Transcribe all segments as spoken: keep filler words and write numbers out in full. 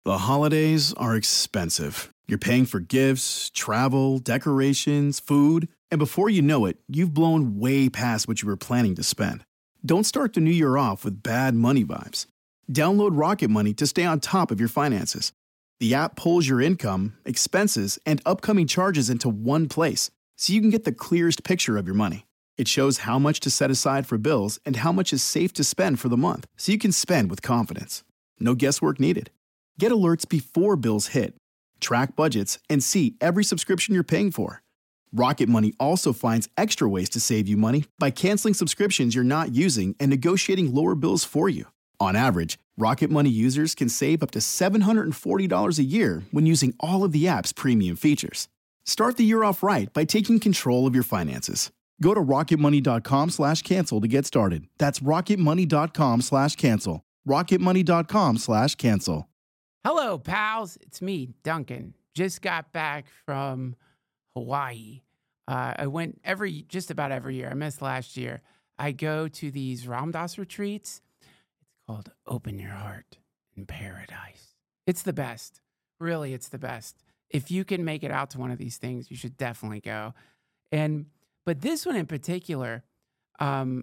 The holidays are expensive. You're paying for gifts, travel, decorations, food, and before you know it, you've blown way past what you were planning to spend. Don't start the new year off with bad money vibes. Download Rocket Money to stay on top of your finances. The app pulls your income, expenses, and upcoming charges into one place, so you can get the clearest picture of your money. It shows how much to set aside for bills and how much is safe to spend for the month, so you can spend with confidence. No guesswork needed. Get alerts before bills hit. Track budgets and see every subscription you're paying for. Rocket Money also finds extra ways to save you money by canceling subscriptions you're not using and negotiating lower bills for you. On average, Rocket Money users can save up to seven hundred forty dollars a year when using all of the app's premium features. Start the year off right by taking control of your finances. Go to rocketmoney.com slash cancel to get started. That's rocketmoney.com slash cancel. rocketmoney.com slash cancel. Hello, pals. It's me, Duncan. Just got back from Hawaii. Uh, I went every, just about every year. I missed last year. I go to these Ram Dass retreats. It's called Open Your Heart in Paradise. It's the best. Really, it's the best. If you can make it out to one of these things, you should definitely go. And, but this one in particular, um,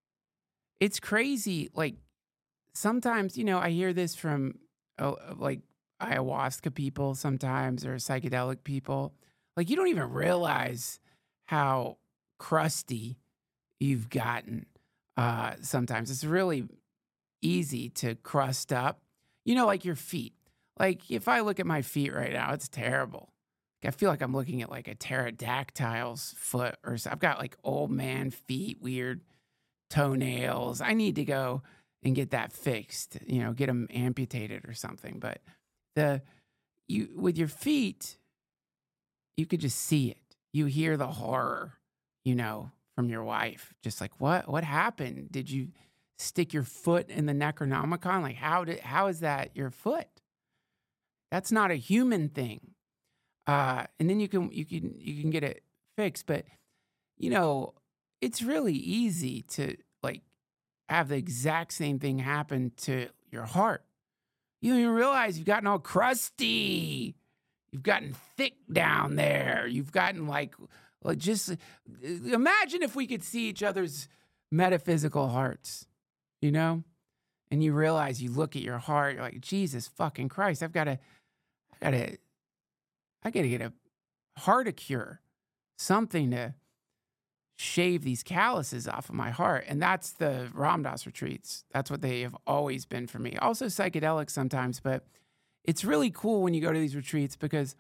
it's crazy. Like, sometimes, you know, I hear this from oh, like ayahuasca people sometimes or psychedelic people. Like, you don't even realize how crusty you've gotten. Uh, sometimes it's really easy to crust up, you know, like your feet. Like, if I look at my feet right now, it's terrible. I feel like I'm looking at like a pterodactyl's foot or so. I've got like old man feet, weird toenails. I need to go and get that fixed, you know, get them amputated or something. But the you with your feet, you could just see it. You hear the horror, you know, from your wife. Just like, what? What happened? Did you stick your foot in the Necronomicon? Like, how did? How is that your foot? That's not a human thing. Uh, and then you can you can you can get it fixed. But you know, it's really easy to like have the exact same thing happen to your heart. You don't even realize you've gotten all crusty. You've gotten thick down there. You've gotten like, like just imagine if we could see each other's metaphysical hearts, you know? And you realize you look at your heart, you're like, Jesus fucking Christ, I've got to, I got to, I got to get a heart a cure, something to shave these calluses off of my heart. And that's the Ram Dass retreats. That's what they have always been for me. Also psychedelics sometimes, but it's really cool when you go to these retreats because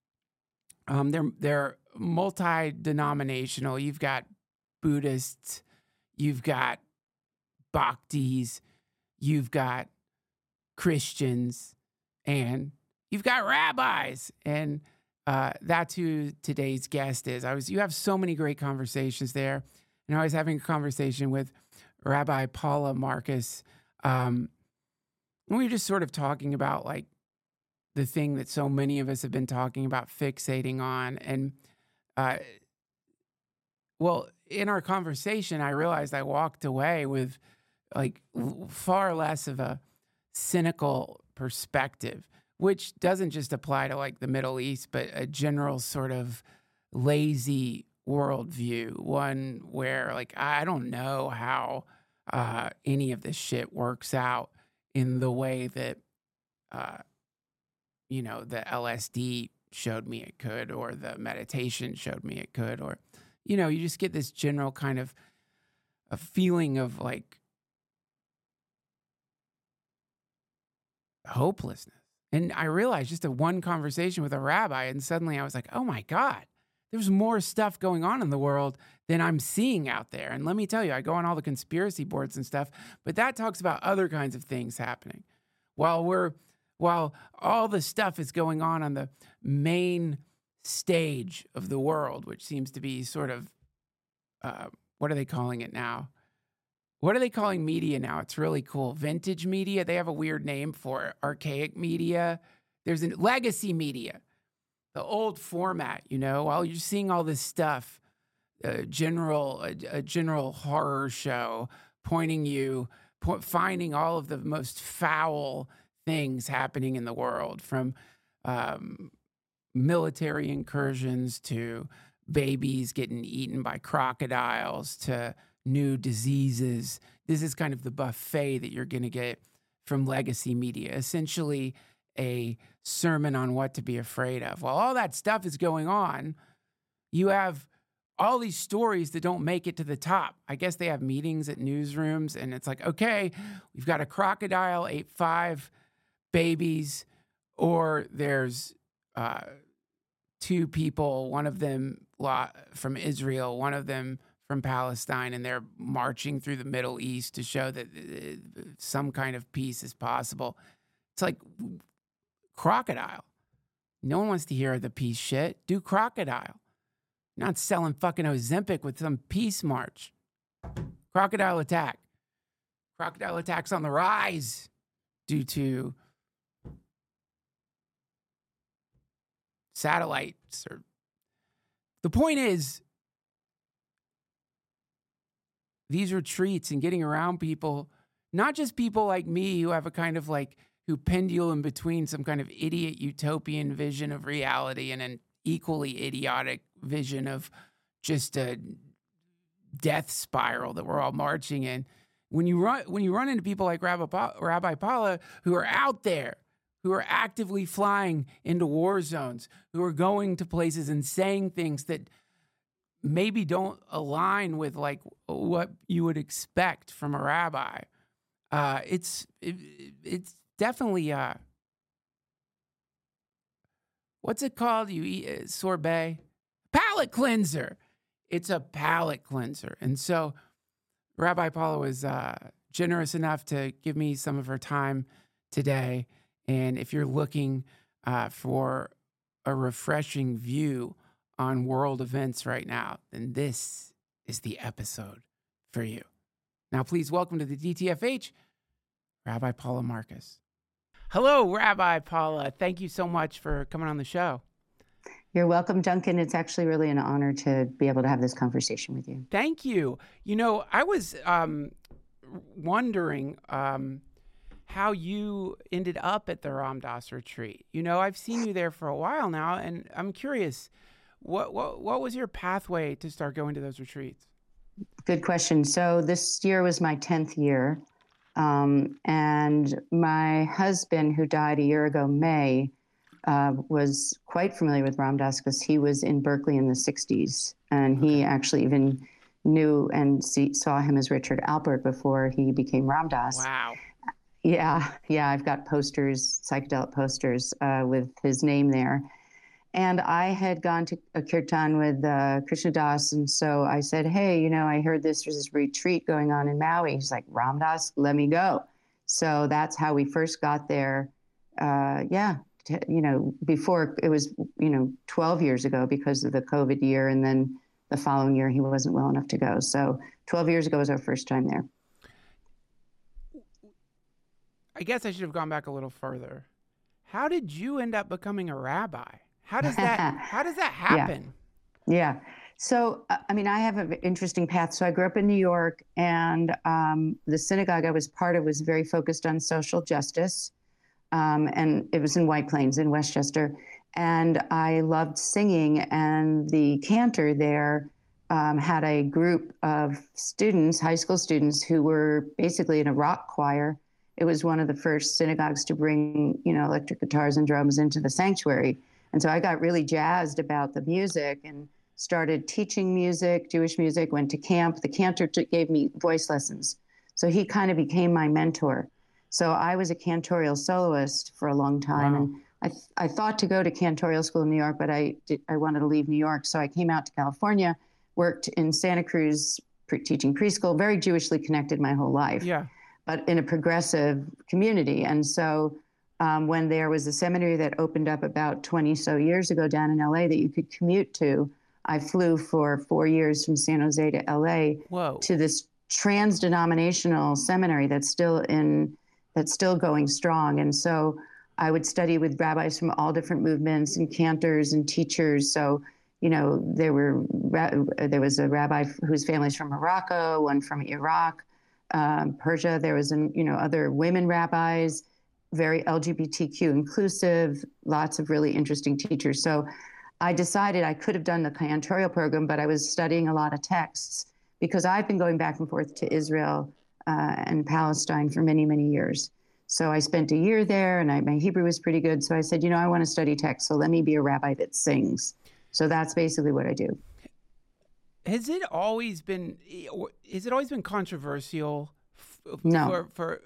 um, they're they're multi-denominational. You've got Buddhists, you've got Bhaktis, you've got Christians, and you've got rabbis. And uh, that's who today's guest is. I was you have so many great conversations there. And I was having a conversation with Rabbi Paula Marcus. Um, and we were just sort of talking about like the thing that so many of us have been talking about, fixating on. And, uh, well, in our conversation, I realized I walked away with like far less of a cynical perspective, which doesn't just apply to like the Middle East, but a general sort of lazy worldview, one where like, I don't know how uh, any of this shit works out in the way that, uh, you know, the L S D showed me it could, or the meditation showed me it could, or, you know, you just get this general kind of a feeling of like hopelessness. And I realized just a one conversation with a rabbi, and suddenly I was like, oh my God, there's more stuff going on in the world than I'm seeing out there. And let me tell you, I go on all the conspiracy boards and stuff, but that talks about other kinds of things happening. While we're While all the stuff is going on on the main stage of the world, which seems to be sort of, uh, what are they calling it now? What are they calling media now? It's really cool. Vintage media. They have a weird name for it. Archaic media. There's a legacy media, the old format, you know, while you're seeing all this stuff, a general, a, a general horror show pointing you, po- finding all of the most foul things happening in the world, from um, military incursions to babies getting eaten by crocodiles to new diseases. This is kind of the buffet that you're going to get from legacy media, essentially a sermon on what to be afraid of. While all that stuff is going on, you have all these stories that don't make it to the top. I guess they have meetings at newsrooms, and it's like, okay, we've got a crocodile ate five babies, or there's uh, two people, one of them from Israel, one of them from Palestine, and they're marching through the Middle East to show that uh, some kind of peace is possible. It's like crocodile. No one wants to hear the peace shit. Do crocodile. You're not selling fucking Ozempic with some peace march. Crocodile attack. Crocodile attacks on the rise due to satellites. Or the point is, these retreats and getting around people, not just people like me who have a kind of like, who pendulum between some kind of idiot utopian vision of reality and an equally idiotic vision of just a death spiral that we're all marching in. When you run, when you run into people like Rabbi, pa- Rabbi Paula, who are out there, who are actively flying into war zones, who are going to places and saying things that maybe don't align with like what you would expect from a rabbi, uh, it's it, it's definitely uh, what's it called? You eat uh, sorbet, palate cleanser. It's a palate cleanser, and so Rabbi Paula was uh, generous enough to give me some of her time today. And if you're looking uh, for a refreshing view on world events right now, then this is the episode for you. Now, please welcome to the D T F H, Rabbi Paula Marcus. Hello, Rabbi Paula. Thank you so much for coming on the show. You're welcome, Duncan. It's actually really an honor to be able to have this conversation with you. Thank you. You know, I was um, wondering um, how you ended up at the Ram Dass retreat. You know, I've seen you there for a while now, and I'm curious, what what what was your pathway to start going to those retreats? Good question. So this year was my tenth year, um, and my husband, who died a year ago, May, uh, was quite familiar with Ram Dass because he was in Berkeley in the sixties, and he actually even knew and see, saw him as Richard Alpert before he became Ram Dass. Wow. Yeah, yeah, I've got posters, psychedelic posters uh, with his name there. And I had gone to a kirtan with uh, Krishna Das, and so I said, hey, you know, I heard this, there's this retreat going on in Maui. He's like, Ram Dass, let me go. So that's how we first got there. Uh, yeah, t- you know, before it was, you know, twelve years ago because of the COVID year, and then the following year he wasn't well enough to go. So twelve years ago was our first time there. I guess I should have gone back a little further. How did you end up becoming a rabbi? How does that, how does that happen? Yeah. yeah. So, I mean, I have an interesting path. So I grew up in New York, and um, the synagogue I was part of was very focused on social justice. Um, and it was in White Plains in Westchester. And I loved singing, and the cantor there um, had a group of students, high school students, who were basically in a rock choir. It was one of the first synagogues to bring, you know, electric guitars and drums into the sanctuary. And so I got really jazzed about the music and started teaching music, Jewish music, went to camp. The cantor t- gave me voice lessons. So he kind of became my mentor. So I was a cantorial soloist for a long time. Wow. And I, th- I thought to go to cantorial school in New York, but I, did, I wanted to leave New York. So I came out to California, worked in Santa Cruz, pre- teaching preschool, very Jewishly connected my whole life. Yeah. But in a progressive community. And so um, when there was a seminary that opened up about twenty so years ago down in L A that you could commute to, I flew for four years from San Jose to L A Whoa. to this trans-denominational seminary that's still in, that's still going strong. And so I would study with rabbis from all different movements and cantors and teachers. So, you know, there were, there was a rabbi whose family's from Morocco, one from Iraq, Um, Persia. There was, an, you know, other women rabbis, very L G B T Q inclusive, lots of really interesting teachers. So I decided I could have done the cantorial program, but I was studying a lot of texts because I've been going back and forth to Israel uh, and Palestine for many, many years. So I spent a year there, and I, my Hebrew was pretty good. So I said, you know, I want to study text, so let me be a rabbi that sings. So that's basically what I do. Has it always been, has it always been controversial? No. For, for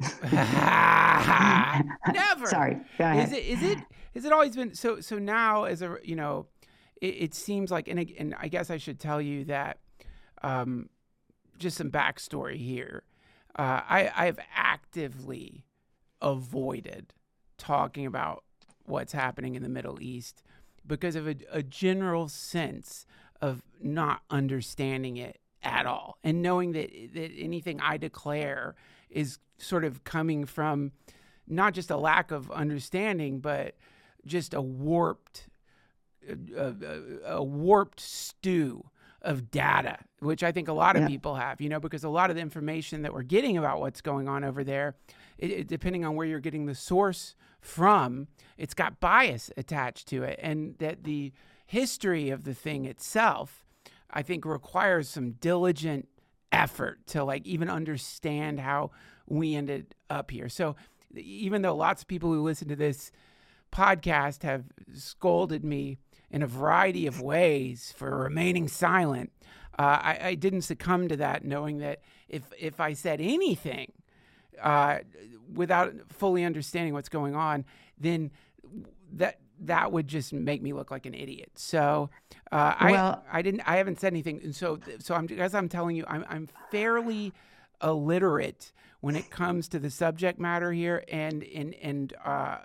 never. Sorry. Go ahead. Is it? Is it? Has it always been? So. So now, as a you know, it, it seems like, and and I guess I should tell you that, um, just some backstory here. Uh, I I have actively avoided talking about what's happening in the Middle East because of a, a general sense of not understanding it at all, and knowing that that anything I declare is sort of coming from not just a lack of understanding, but just a warped, a, a, a warped stew of data, which I think a lot of yeah. people have, you know, because a lot of the information that we're getting about what's going on over there, it, it, depending on where you're getting the source from, it's got bias attached to it, and that the history of the thing itself, I think, requires some diligent effort to like even understand how we ended up here. So even though lots of people who listen to this podcast have scolded me in a variety of ways for remaining silent, uh, I, I didn't succumb to that, knowing that if if I said anything uh, without fully understanding what's going on, then that that would just make me look like an idiot. So uh, well, I I didn't I haven't said anything, and so so I'm as I'm telling you, I'm I'm fairly illiterate when it comes to the subject matter here, and and and uh,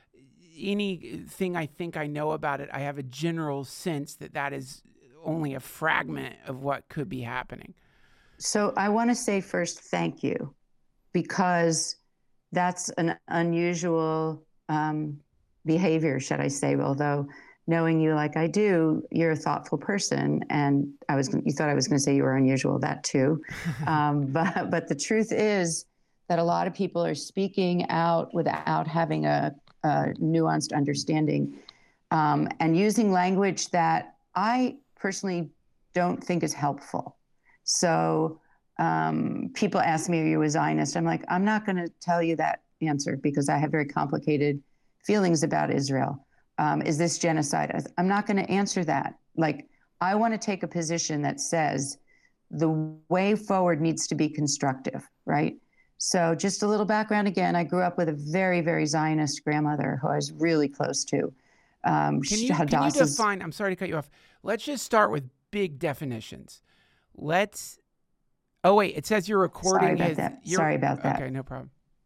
anything I think I know about it, I have a general sense that that is only a fragment of what could be happening. So I want to say first, thank you, because that's an unusual um, behavior, should I say, although knowing you like I do, you're a thoughtful person, and I was you thought I was going to say you were unusual, that too. um, but but the truth is that a lot of people are speaking out without having a, a nuanced understanding um, and using language that I personally don't think is helpful. So um, people ask me, are you a Zionist? I'm like, I'm not going to tell you that answer because I have very complicated feelings about Israel. Um, is this genocide? I'm not going to answer that. Like, I want to take a position that says the way forward needs to be constructive, right? So just a little background again, I grew up with a very, very Zionist grandmother who I was really close to. Um, can, you, can you define, I'm sorry to cut you off. Let's just start with big definitions. Let's, oh wait, it says you're recording. Sorry about his, that. Sorry about that. Okay, no problem.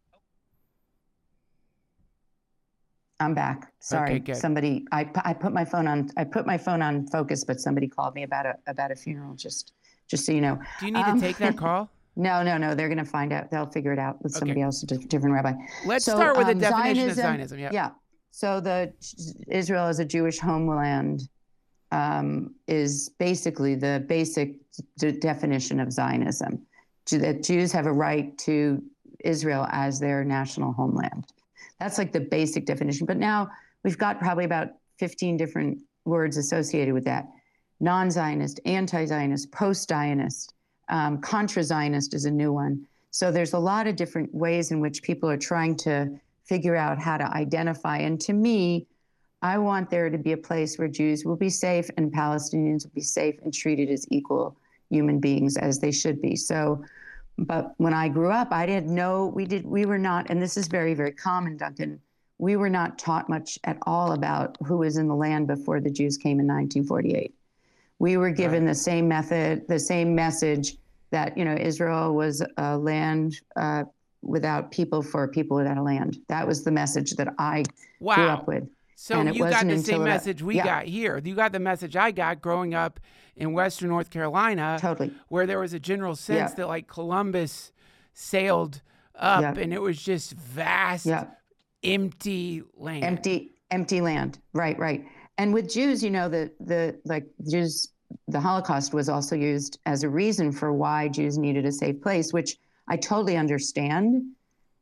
I'm back. Sorry, okay, somebody. I I put my phone on. I put my phone on focus, but somebody called me about a about a funeral. Just just so you know. Do you need um, to take that call? No, no, no. They're going to find out. They'll figure it out with somebody okay. else, a different rabbi. Let's so, start with um, the definition Zionism, of Zionism. Yeah. Yeah. So the Israel as a Jewish homeland um, is basically the basic d- definition of Zionism. That Jews have a right to Israel as their national homeland. That's like the basic definition. But now we've got probably about fifteen different words associated with that. Non-Zionist, anti-Zionist, post-Zionist, um, contra-Zionist is a new one. So there's a lot of different ways in which people are trying to figure out how to identify. And to me, I want there to be a place where Jews will be safe and Palestinians will be safe and treated as equal human beings as they should be. So But when I grew up, I didn't know, we did, we were not, and this is very, very common, Duncan, we were not taught much at all about who was in the land before the Jews came in nineteen forty-eight. We were given right. the same method, the same message that, you know, Israel was a land uh, without people for people without a land. That was the message that I wow. grew up with. So you got the same message we yeah. got here. You got the message I got growing up in Western North Carolina, totally, where there was a general sense yeah. that like Columbus sailed up yeah. and it was just vast, yeah. empty land. Empty, empty land. Right, right. And with Jews, you know, the the like Jews, the Holocaust was also used as a reason for why Jews needed a safe place, which I totally understand.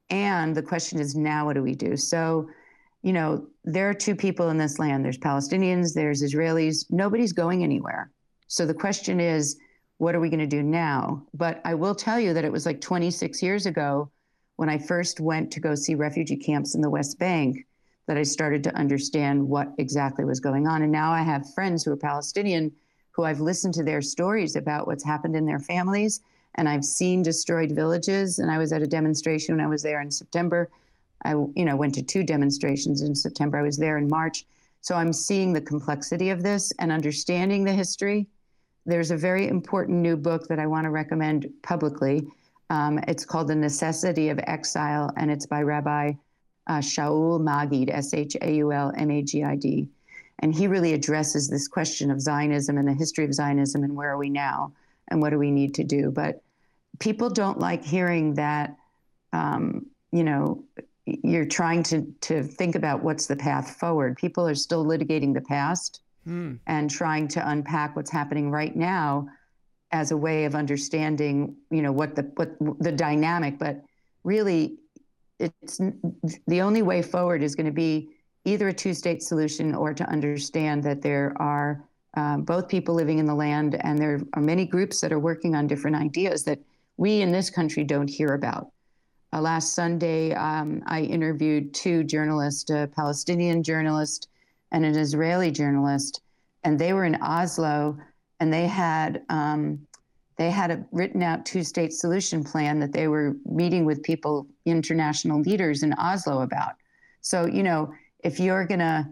And the question is, now what do we do? So, you know, there are two people in this land. There's Palestinians, there's Israelis. Nobody's going anywhere. So the question is, what are we going to do now? But I will tell you that it was like twenty-six years ago when I first went to go see refugee camps in the West Bank that I started to understand what exactly was going on. And now I have friends who are Palestinian who I've listened to their stories about what's happened in their families. And I've seen destroyed villages. And I was at a demonstration when I was there in September. I, you know, went to two demonstrations in September. I was there in March. So I'm seeing the complexity of this and understanding the history. There's a very important new book that I want to recommend publicly. Um, it's called The Necessity of Exile, and it's by Rabbi uh, Shaul Magid, S H A U L M A G I D. And he really addresses this question of Zionism and the history of Zionism and where are we now and what do we need to do. But people don't like hearing that, um, you know, you're trying to, to think about what's the path forward. People are still litigating the past mm. and trying to unpack what's happening right now as a way of understanding, you know, what the what the dynamic. But really, it's the only way forward is going to be either a two-state solution or to understand that there are um, both people living in the land, and there are many groups that are working on different ideas that we in this country don't hear about. Uh, last Sunday, um, I interviewed two journalists, a Palestinian journalist and an Israeli journalist, and they were in Oslo, and they had um, they had a written out two-state solution plan that they were meeting with people, international leaders in Oslo about. So, you know, if you're gonna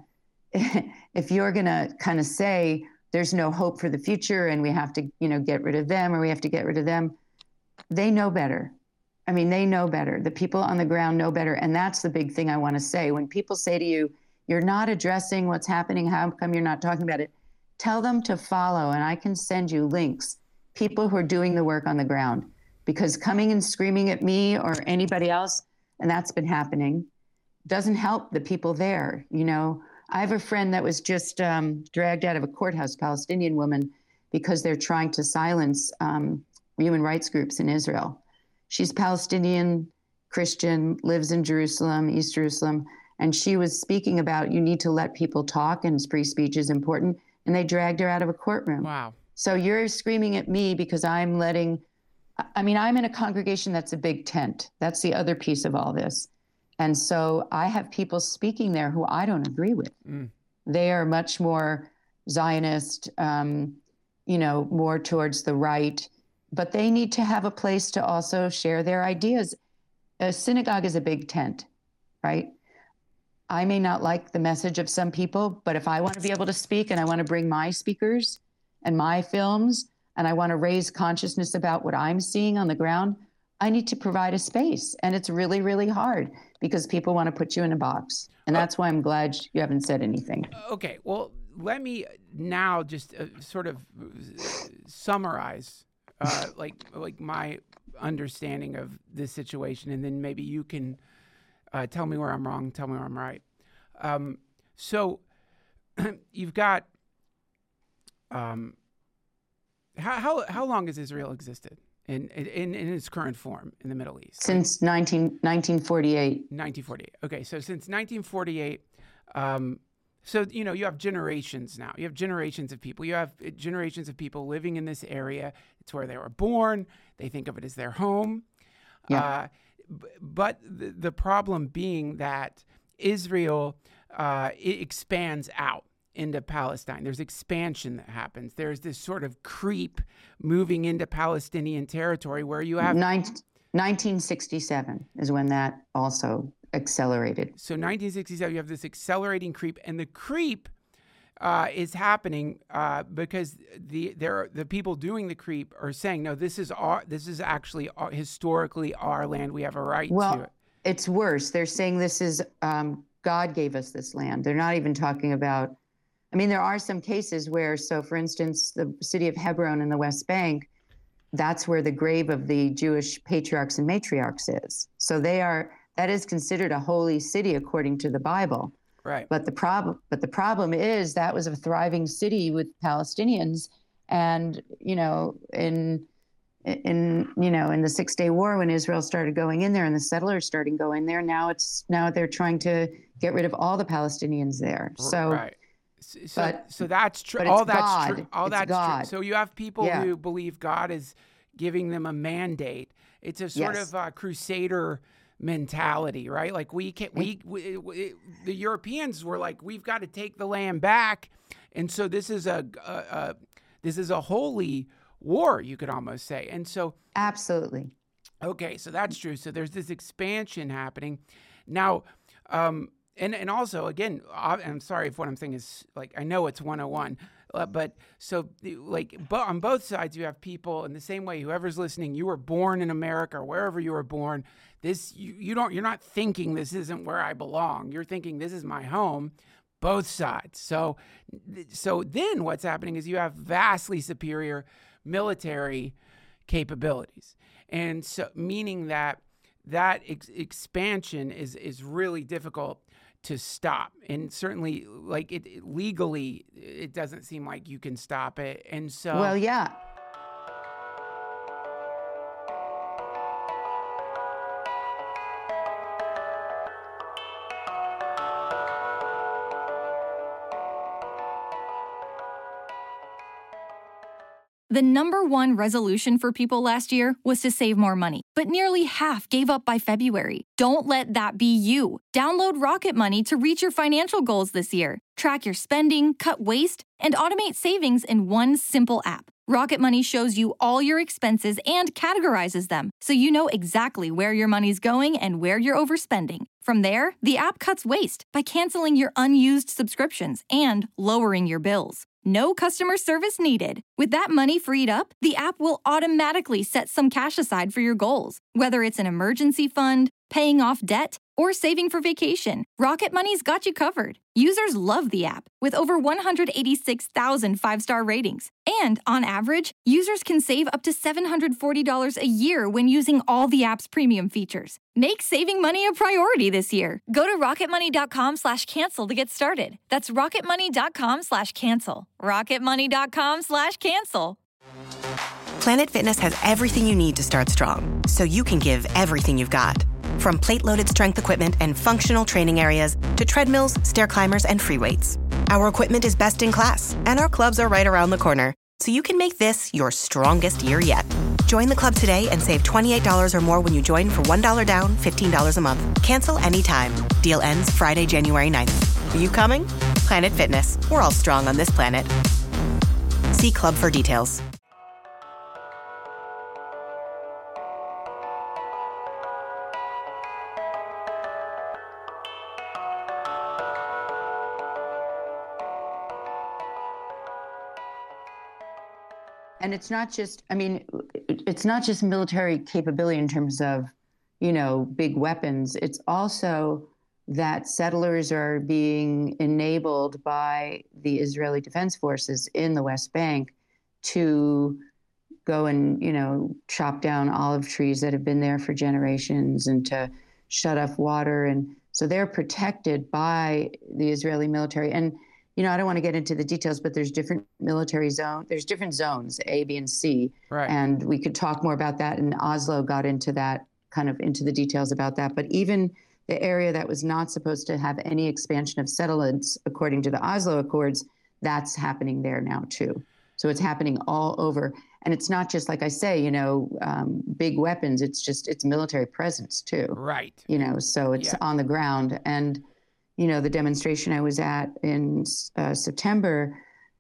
if you're gonna kind of say there's no hope for the future and we have to, you know, get rid of them or we have to get rid of them, they know better. I mean, they know better. The people on the ground know better. And that's the big thing I want to say. When people say to you, you're not addressing what's happening, how come you're not talking about it? Tell them to follow, and I can send you links, people who are doing the work on the ground. Because coming and screaming at me or anybody else, and that's been happening, doesn't help the people there. You know, I have a friend that was just um, dragged out of a courthouse, Palestinian woman, because they're trying to silence um, human rights groups in Israel. She's Palestinian, Christian, lives in Jerusalem, East Jerusalem, and she was speaking about you need to let people talk and free speech is important, and they dragged her out of a courtroom. Wow. So you're screaming at me because I'm letting, I mean, I'm in a congregation that's a big tent. That's the other piece of all this. And so I have people speaking there who I don't agree with. Mm. They are much more Zionist, um, you know, more towards the right, but they need to have a place to also share their ideas. A synagogue is a big tent, right? I may not like the message of some people, but if I want to be able to speak and I want to bring my speakers and my films and I want to raise consciousness about what I'm seeing on the ground, I need to provide a space. And it's really, really hard because people want to put you in a box. And that's why I'm glad you haven't said anything. Okay, well, let me now just uh, sort of summarize uh, like like my understanding of this situation, and then maybe you can uh, tell me where I'm wrong, tell me where I'm right. Um, so you've got um, how how how long has Israel existed in in in its current form in the Middle East? Since nineteen, nineteen forty-eight. nineteen forty-eight. Okay, so since nineteen forty-eight. Um, So, you know, you have generations now. You have generations of people. You have generations of people living in this area. It's where they were born. They think of it as their home. Yeah. Uh, b- but the, the problem being that Israel uh, it expands out into Palestine. There's expansion that happens. There's this sort of creep moving into Palestinian territory where you have... nineteen sixty-seven is when that also accelerated. So nineteen sixty-seven, you have this accelerating creep, and the creep uh, is happening uh, because the there the people doing the creep are saying, no, this is our this is actually our, historically our land. We have a right well, to it. It's worse. They're saying this is um, God gave us this land. They're not even talking about. I mean, there are some cases where, so for instance, the city of Hebron in the West Bank, that's where the grave of the Jewish patriarchs and matriarchs is. So they are. That is considered a holy city according to the Bible. Right. But the problem, but the problem is that was a thriving city with Palestinians, and you know, in in, you know, in the Six Day War, when Israel started going in there and the settlers started going there, now it's, now they're trying to get rid of all the Palestinians there. So, right. So, but, so that's true. but All it's that's God. true. All It's that's God. true. So you have people Yeah. who believe God is giving them a mandate. It's a sort Yes. of uh, crusader mentality, right? Like we can, we, we, we the Europeans were like, we've got to take the land back, and so this is a, a, a this is a holy war, you could almost say. And so, Absolutely. okay, so that's true. So there's this expansion happening now. Um, And and also, again, I'm sorry if what I'm saying is, like, I know it's one oh one, uh, but so, like, but on both sides, you have people in the same way, whoever's listening, you were born in America or wherever you were born, this, you, you don't, you're not thinking this isn't where I belong. You're thinking this is my home, both sides. So, so then what's happening is you have vastly superior military capabilities. And so, meaning that that ex- expansion is, is really difficult to stop. And certainly, like, it, it legally, it doesn't seem like you can stop it. And so, Well, yeah. The number one resolution for people last year was to save more money, but nearly half gave up by February. Don't let that be you. Download Rocket Money to reach your financial goals this year. Track your spending, cut waste, and automate savings in one simple app. Rocket Money shows you all your expenses and categorizes them, so you know exactly where your money's going and where you're overspending. From there, the app cuts waste by canceling your unused subscriptions and lowering your bills. No customer service needed. With that money freed up, the app will automatically set some cash aside for your goals, whether it's an emergency fund, paying off debt, or saving for vacation. Rocket Money's got you covered. Users love the app, with over one hundred eighty-six thousand five-star ratings. And on average, users can save up to seven hundred forty dollars a year when using all the app's premium features. Make saving money a priority this year. Go to rocketmoney.com slash cancel to get started. That's rocketmoney.com slash cancel. rocketmoney.com slash cancel. Planet Fitness has everything you need to start strong, so you can give everything you've got. From plate-loaded strength equipment and functional training areas to treadmills, stair climbers, and free weights. Our equipment is best in class, and our clubs are right around the corner, so you can make this your strongest year yet. Join the club today and save twenty-eight dollars or more when you join for one dollar down, fifteen dollars a month. Cancel anytime. Deal ends Friday, January ninth. Are you coming? Planet Fitness. We're all strong on this planet. See club for details. And it's not just, I mean, it's not just military capability in terms of, you know, big weapons. It's also that settlers are being enabled by the Israeli Defense Forces in the West Bank to go and, you know, chop down olive trees that have been there for generations and to shut off water. And so they're protected by the Israeli military. And you know, I don't want to get into the details, but there's different military zone. There's different zones, A, B, and C. Right. And we could talk more about that. And Oslo got into that, kind of into the details about that. But even the area that was not supposed to have any expansion of settlements, according to the Oslo Accords, that's happening there now too. So it's happening all over. And it's not just, like I say, you know, um, big weapons. It's just, it's military presence too. right. You know, so it's Yeah. on the ground. And you know, the demonstration I was at in uh, September,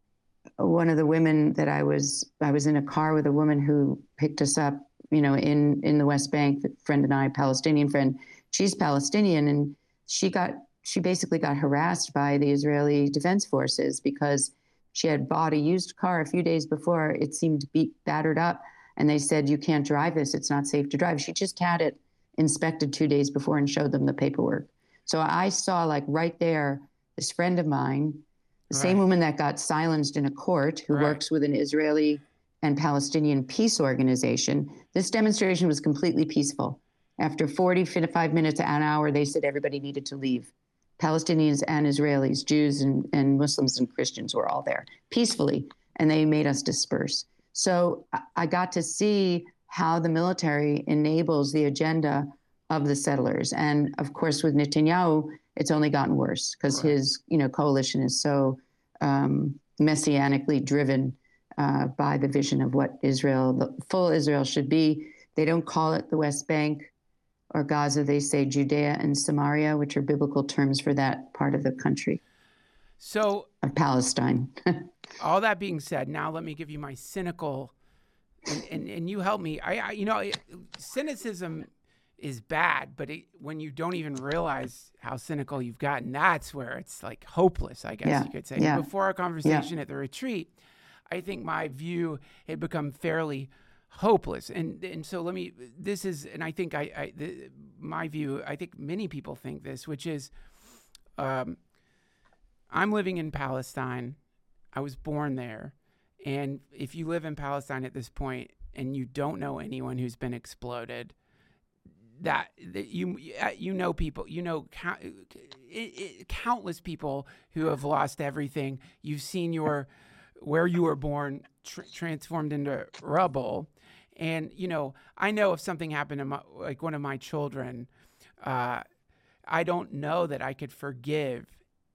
one of the women that I was, I was in a car with a woman who picked us up, you know, in, in the West Bank, a friend and I, Palestinian friend, she's Palestinian. And she got, she basically got harassed by the Israeli Defense Forces because she had bought a used car a few days before. It seemed beat, battered up. And they said, you can't drive this. It's not safe to drive. She just had it inspected two days before and showed them the paperwork. So I saw, like, right there, this friend of mine, the Right. same woman that got silenced in a court, who Right. works with an Israeli and Palestinian peace organization. This demonstration was completely peaceful. After forty-five minutes, an hour, they said everybody needed to leave. Palestinians and Israelis, Jews and, and Muslims and Christians were all there peacefully, and they made us disperse. So I- I got to see how the military enables the agenda of the settlers. And of course, with Netanyahu, it's only gotten worse because right. his, you know, coalition is so um, messianically driven uh, by the vision of what Israel, the full Israel should be. They don't call it the West Bank or Gaza. They say Judea and Samaria, which are biblical terms for that part of the country. So of Palestine. All that being said, now let me give you my cynical, and, and, and you help me. I, I you know, it, cynicism is bad, but it, when you don't even realize how cynical you've gotten, that's where it's like hopeless, I guess yeah. you could say. Yeah. Before our conversation yeah. at the retreat, I think my view had become fairly hopeless. And and so let me, this is, and I think I, I the, my view, I think many people think this, which is, um, I'm living in Palestine. I was born there. And if you live in Palestine at this point and you don't know anyone who's been exploded, that, that you you know people, you know count, it, it, countless people who have lost everything. You've seen your, where you were born tr- transformed into rubble. And, you know, I know if something happened to my, like one of my children, uh, I don't know that I could forgive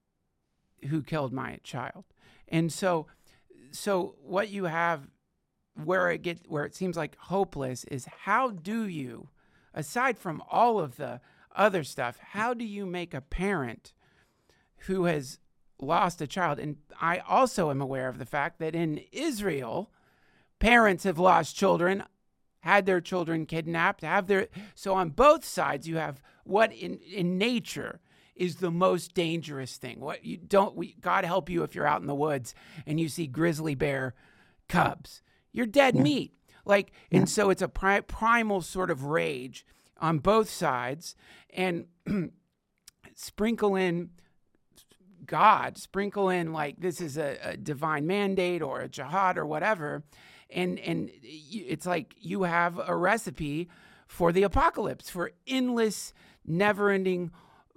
who killed my child. And so, so what you have where it gets, where it seems like hopeless is how do you, aside from all of the other stuff, how do you make a parent who has lost a child? And I also am aware of the fact that in Israel, parents have lost children, had their children kidnapped, have their, so on both sides you have what in, in nature is the most dangerous thing. What you don't, we, God help you if you're out in the woods and you see grizzly bear cubs. You're dead yeah. meat. Like, yeah. and so it's a pri- primal sort of rage on both sides, and sprinkle in God, sprinkle in like this is a, a divine mandate or a jihad or whatever, and and it's like you have a recipe for the apocalypse, for endless, never-ending,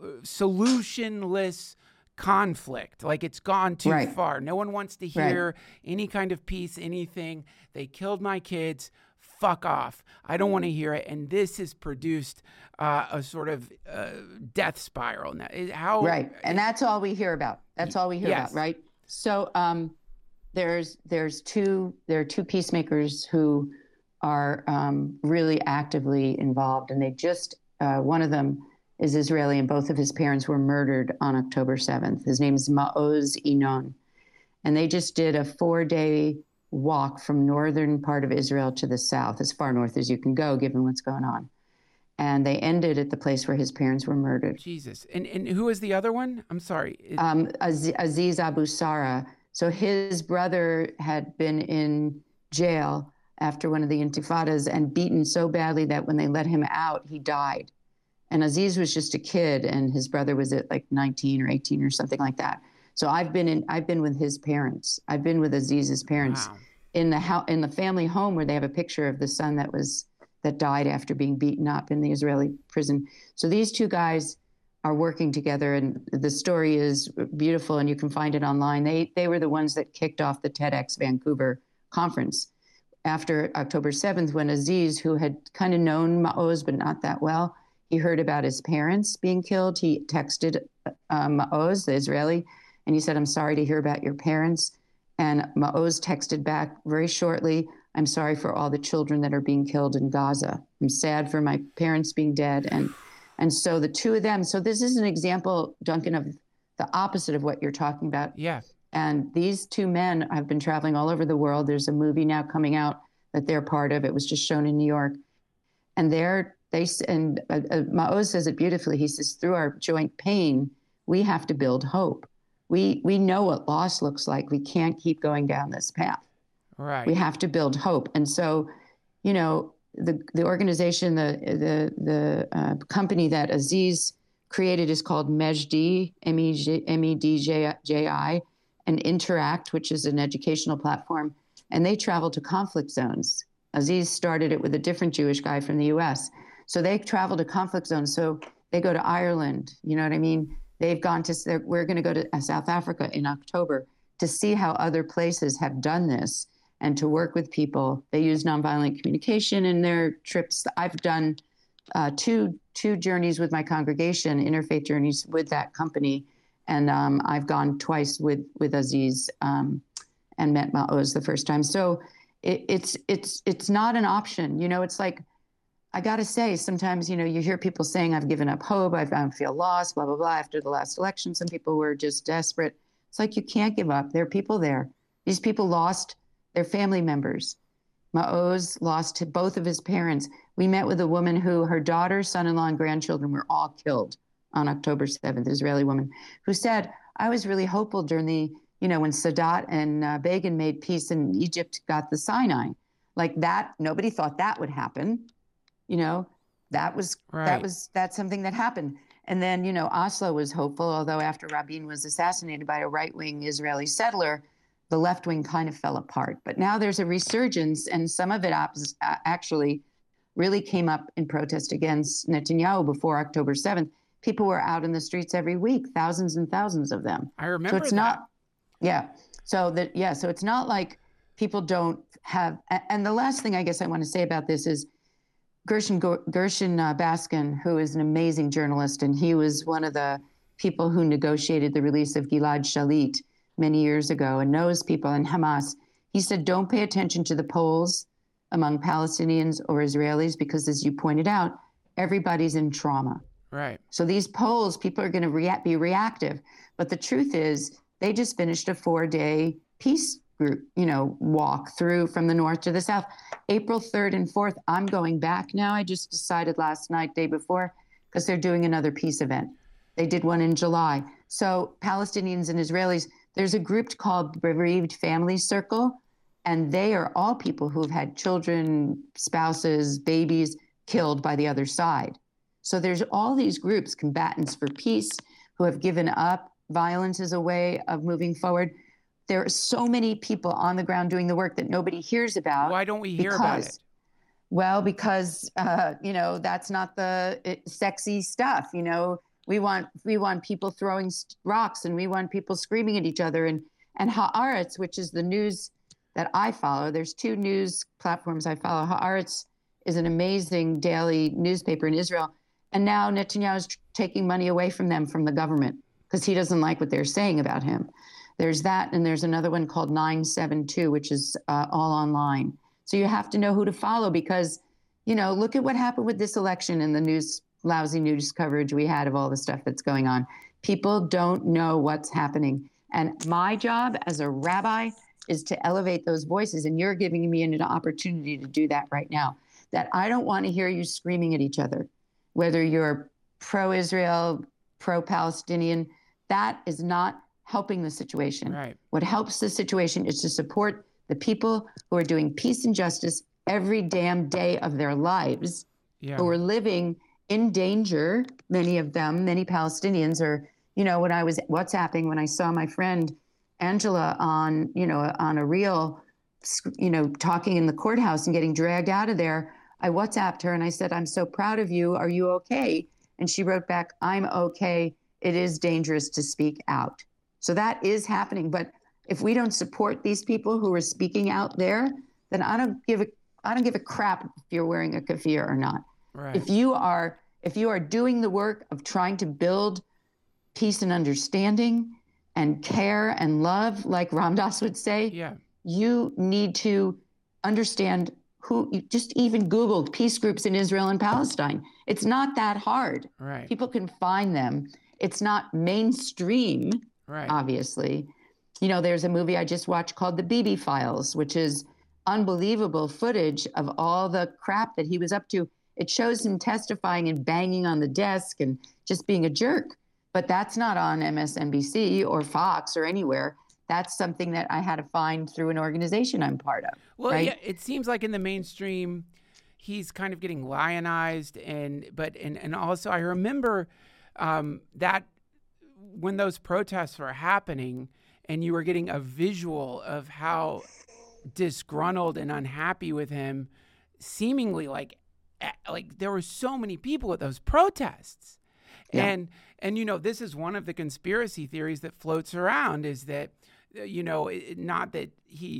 solutionless conflict. Like it's gone too right. far. No one wants to hear right. any kind of peace, anything. They killed my kids. Fuck off. I don't want to hear it. And this has produced uh, a sort of uh, death spiral. Now, how right, and that's all we hear about. That's all we hear yes. about, right? So um, there's there's two there are two peacemakers who are um, really actively involved, and they just uh, one of them is Israeli, and both of his parents were murdered on October seventh. His name is Maoz Inon, and they just did a four-day walk from northern part of Israel to the south, as far north as you can go, given what's going on. And they ended at the place where his parents were murdered. Jesus. And and who is the other one? I'm sorry. It... Um, Az- Aziz Abu Sara. So his brother had been in jail after one of the intifadas and beaten so badly that when they let him out, he died. And Aziz was just a kid, and his brother was at like nineteen or eighteen or something like that. So I've been in. I've been with his parents. I've been with Aziz's parents wow. in the ho- in the family home where they have a picture of the son that was that died after being beaten up in the Israeli prison. So these two guys are working together, and the story is beautiful, and you can find it online. They they were the ones that kicked off the TEDx Vancouver conference after October seventh, when Aziz, who had kind of known Maoz but not that well, he heard about his parents being killed. He texted uh, Maoz, the Israeli, and he said, "I'm sorry to hear about your parents." And Maoz texted back very shortly, "I'm sorry for all the children that are being killed in Gaza. I'm sad for my parents being dead." And and so the two of them, so this is an example, Duncan, of the opposite of what you're talking about. Yeah. And these two men have been traveling all over the world. There's a movie now coming out that they're part of. It was just shown in New York. And they're, they, and uh, uh, Maoz says it beautifully. He says, through our joint pain, we have to build hope. We we know what loss looks like. We can't keep going down this path. Right. We have to build hope. And so, you know, the the organization, the the the uh, company that Aziz created is called Mejdi, M E D J I, and Interact, which is an educational platform. And they travel to conflict zones. Aziz started it with a different Jewish guy from the U S. So they travel to conflict zones. So they go to Ireland, you know what I mean? They've gone to, we're going to go to South Africa in October to see how other places have done this. and to work with people. They use nonviolent communication in their trips. I've done uh, two two journeys with my congregation, interfaith journeys with that company, and um, I've gone twice with with Aziz um, and met Maoz the first time. So it, it's it's it's not an option. You know, it's like, I got to say, sometimes, you know, you hear people saying, I've given up hope, I feel lost, blah, blah, blah. After the last election, some people were just desperate. It's like, you can't give up. There are people there. These people lost their family members. Maoz lost both of his parents. We met with a woman who, her daughter, son-in-law, and grandchildren were all killed on October seventh, Israeli woman, who said, I was really hopeful during the, you know, when Sadat and uh, Begin made peace and Egypt got the Sinai. Like that, nobody thought that would happen. You know, that was right. that was that's something that happened. And then, you know, Oslo was hopeful, although after Rabin was assassinated by a right-wing Israeli settler, the left wing kind of fell apart. But now there's a resurgence, and some of it actually really came up in protest against Netanyahu before October seventh. People were out in the streets every week, thousands and thousands of them. I remember so it's that. not, yeah. So that yeah. So it's not like people don't have. And the last thing I guess I want to say about this is, Gershon, Gershon uh, Baskin, who is an amazing journalist, and he was one of the people who negotiated the release of Gilad Shalit many years ago and knows people in Hamas. He said, don't pay attention to the polls among Palestinians or Israelis because, as you pointed out, everybody's in trauma. Right. So these polls, people are going to rea- be reactive. But the truth is, they just finished a four-day peace group, you know, walk through from the north to the south. April third and fourth, I'm going back now. I just decided last night, day before, because they're doing another peace event. They did one in July. So Palestinians and Israelis, there's a group called Bereaved Family Circle, and they are all people who have had children, spouses, babies killed by the other side. So there's all these groups, combatants for peace, who have given up violence as a way of moving forward. There are so many people on the ground doing the work that nobody hears about. Why don't we hear because, about it? Well, because, uh, you know, that's not the it, sexy stuff. You know, we want we want people throwing rocks, and we want people screaming at each other. And, and Haaretz, which is the news that I follow, there's two news platforms I follow. Haaretz is an amazing daily newspaper in Israel. And now Netanyahu is taking money away from them, from the government, because he doesn't like what they're saying about him. There's that, and there's another one called nine seven two, which is uh, all online. So you have to know who to follow because, you know, look at what happened with this election and the news, lousy news coverage we had of all the stuff that's going on. People don't know what's happening. And my job as a rabbi is to elevate those voices, and you're giving me an opportunity to do that right now. That I don't want to hear you screaming at each other, whether you're pro-Israel, pro-Palestinian. That is not helping the situation. Right. What helps the situation is to support the people who are doing peace and justice every damn day of their lives, yeah. who are living in danger. Many of them, many Palestinians are, you know, when I was WhatsApping, when I saw my friend Angela on, you know, on a reel, you know, talking in the courthouse and getting dragged out of there, I WhatsApped her and I said, I'm so proud of you. Are you okay? And she wrote back, I'm okay. It is dangerous to speak out. So that is happening. But if we don't support these people who are speaking out there, then I don't give a I don't give a crap if you're wearing a keffiyeh or not. Right. If you are if you are doing the work of trying to build peace and understanding and care and love, like Ram Dass would say, yeah. you need to understand who. You just even Googled peace groups in Israel and Palestine. It's not that hard. Right. People can find them. It's not mainstream. Right. Obviously. You know, there's a movie I just watched called The Bibi Files, which is unbelievable footage of all the crap that he was up to. It shows him testifying and banging on the desk and just being a jerk. But that's not on M S N B C or Fox or anywhere. That's something that I had to find through an organization I'm part of. Well, right? yeah, it seems like in the mainstream, he's kind of getting lionized. And but and, and also I remember um, that when those protests were happening and you were getting a visual of how disgruntled and unhappy with him, seemingly like like there were so many people at those protests. Yeah. And, and, you know, this is one of the conspiracy theories that floats around is that, you know, it, not that he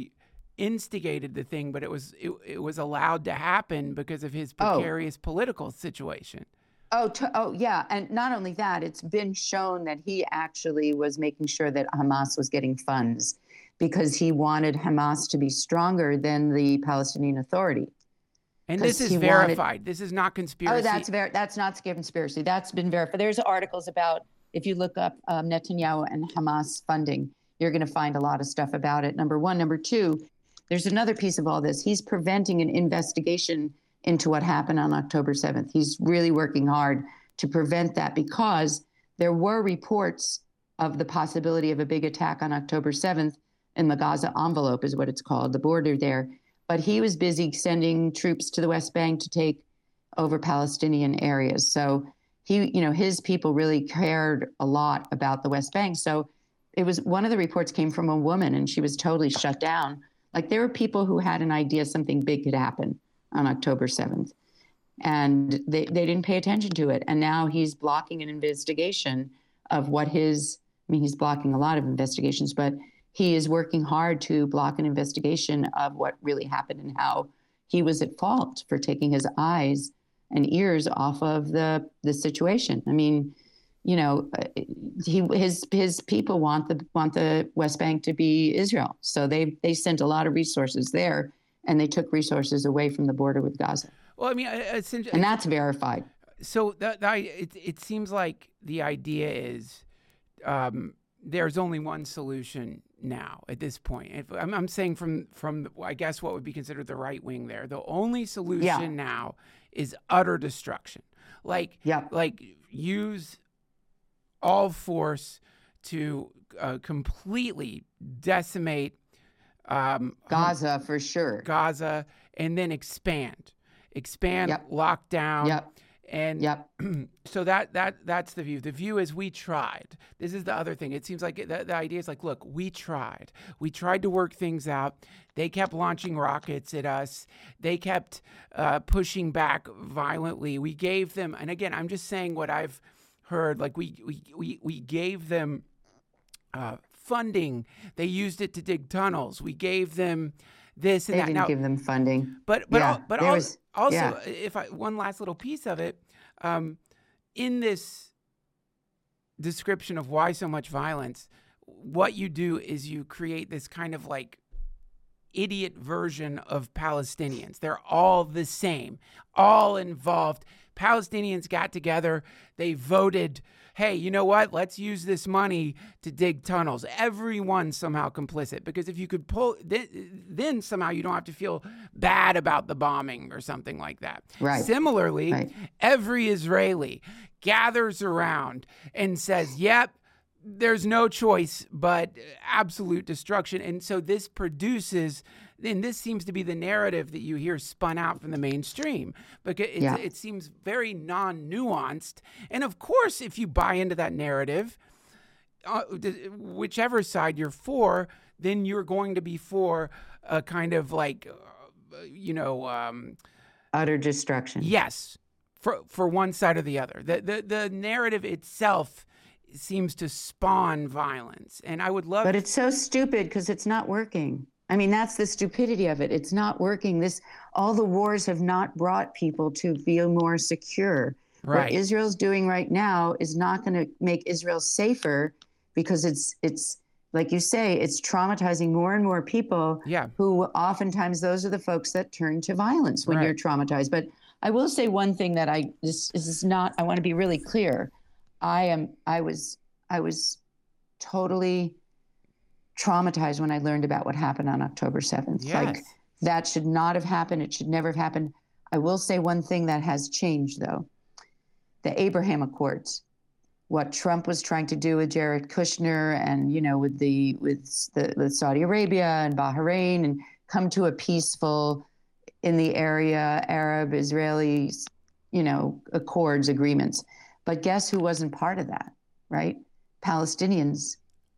instigated the thing, but it was it, it was allowed to happen because of his Oh. precarious political situation. Oh, to, oh, yeah. And not only that, it's been shown that he actually was making sure that Hamas was getting funds because he wanted Hamas to be stronger than the Palestinian Authority. And this 'Cause is he verified. wanted- This is not conspiracy. Oh, that's ver- that's not conspiracy. That's been verified. There's articles about, if you look up um, Netanyahu and Hamas funding, you're going to find a lot of stuff about it. Number one. Number two, there's another piece of all this. He's preventing an investigation into what happened on October seventh. He's really working hard to prevent that because there were reports of the possibility of a big attack on October seventh in the Gaza envelope is what it's called, the border there. But he was busy sending troops to the West Bank to take over Palestinian areas. So he, you know, his people really cared a lot about the West Bank. So it was, one of the reports came from a woman and she was totally shut down. Like there were people who had an idea something big could happen on October seventh. And they, they didn't pay attention to it. And now he's blocking an investigation of what his, I mean, he's blocking a lot of investigations, but he is working hard to block an investigation of what really happened and how he was at fault for taking his eyes and ears off of the, the situation. I mean, you know, he, his, his people want the, want the West Bank to be Israel. So they, they sent a lot of resources there and they took resources away from the border with Gaza. Well, I mean, it's, it's, and that's verified. So that, that it, it seems like the idea is um, there's only one solution now at this point. If, I'm, I'm saying from, from, I guess, what would be considered the right wing there. The only solution Yeah. now is utter destruction. Like, Yeah. like use all force to uh, completely decimate um, Gaza for sure. Gaza, and then expand, expand, Yep. lock down. Yep. And Yep. so that that that's the view. The view is we tried. This is the other thing. It seems like the, the idea is like, look, we tried. We tried to work things out. They kept launching rockets at us. They kept uh, pushing back violently. We gave them, and again, I'm just saying what I've heard. Like we we we, we gave them uh, funding. They used it to dig tunnels. We gave them this and They that. didn't Now, give them funding. but but Yeah, al- but there al- was- also, yeah. if I one last little piece of it, um, in this description of why so much violence, what you do is you create this kind of like idiot version of Palestinians. They're all the same, all involved. Palestinians got together. They voted, hey, you know what? Let's use this money to dig tunnels. Everyone's somehow complicit because if you could pull, then, then somehow you don't have to feel bad about the bombing or something like that. Right. Similarly, Right. every Israeli gathers around and says, yep, there's no choice but absolute destruction. And so this produces, and this seems to be the narrative that you hear spun out from the mainstream, because it, Yeah. it seems very non-nuanced. And of course, if you buy into that narrative, uh, whichever side you're for, then you're going to be for a kind of like, uh, you know, um, Utter destruction. yes, for for one side or the other. The the, the narrative itself seems to spawn violence. And I would love But it's so stupid because it's not working. I mean, that's the stupidity of it. It's not working. This, all the wars have not brought people to feel more secure. Right. What Israel's doing right now is not going to make Israel safer because it's, it's like you say, it's traumatizing more and more people Yeah. who oftentimes those are the folks that turn to violence when Right. you're traumatized. But I will say one thing that I, this, this is not, I want to be really clear. I am, I was, I was totally traumatized when I learned about what happened on October seventh. Yes. Like that should not have happened. It should never have happened. I will say one thing that has changed though, the Abraham Accords, what Trump was trying to do with Jared Kushner and, you know, with the, with the, with Saudi Arabia and Bahrain and come to a peaceful in the area, Arab, Israeli, you know, accords, agreements. But guess who wasn't part of that, right? Palestinians.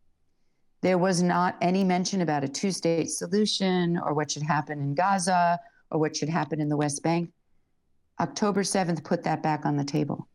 There was not any mention about a two-state solution or what should happen in Gaza or what should happen in the West Bank. October seventh put that back on the table.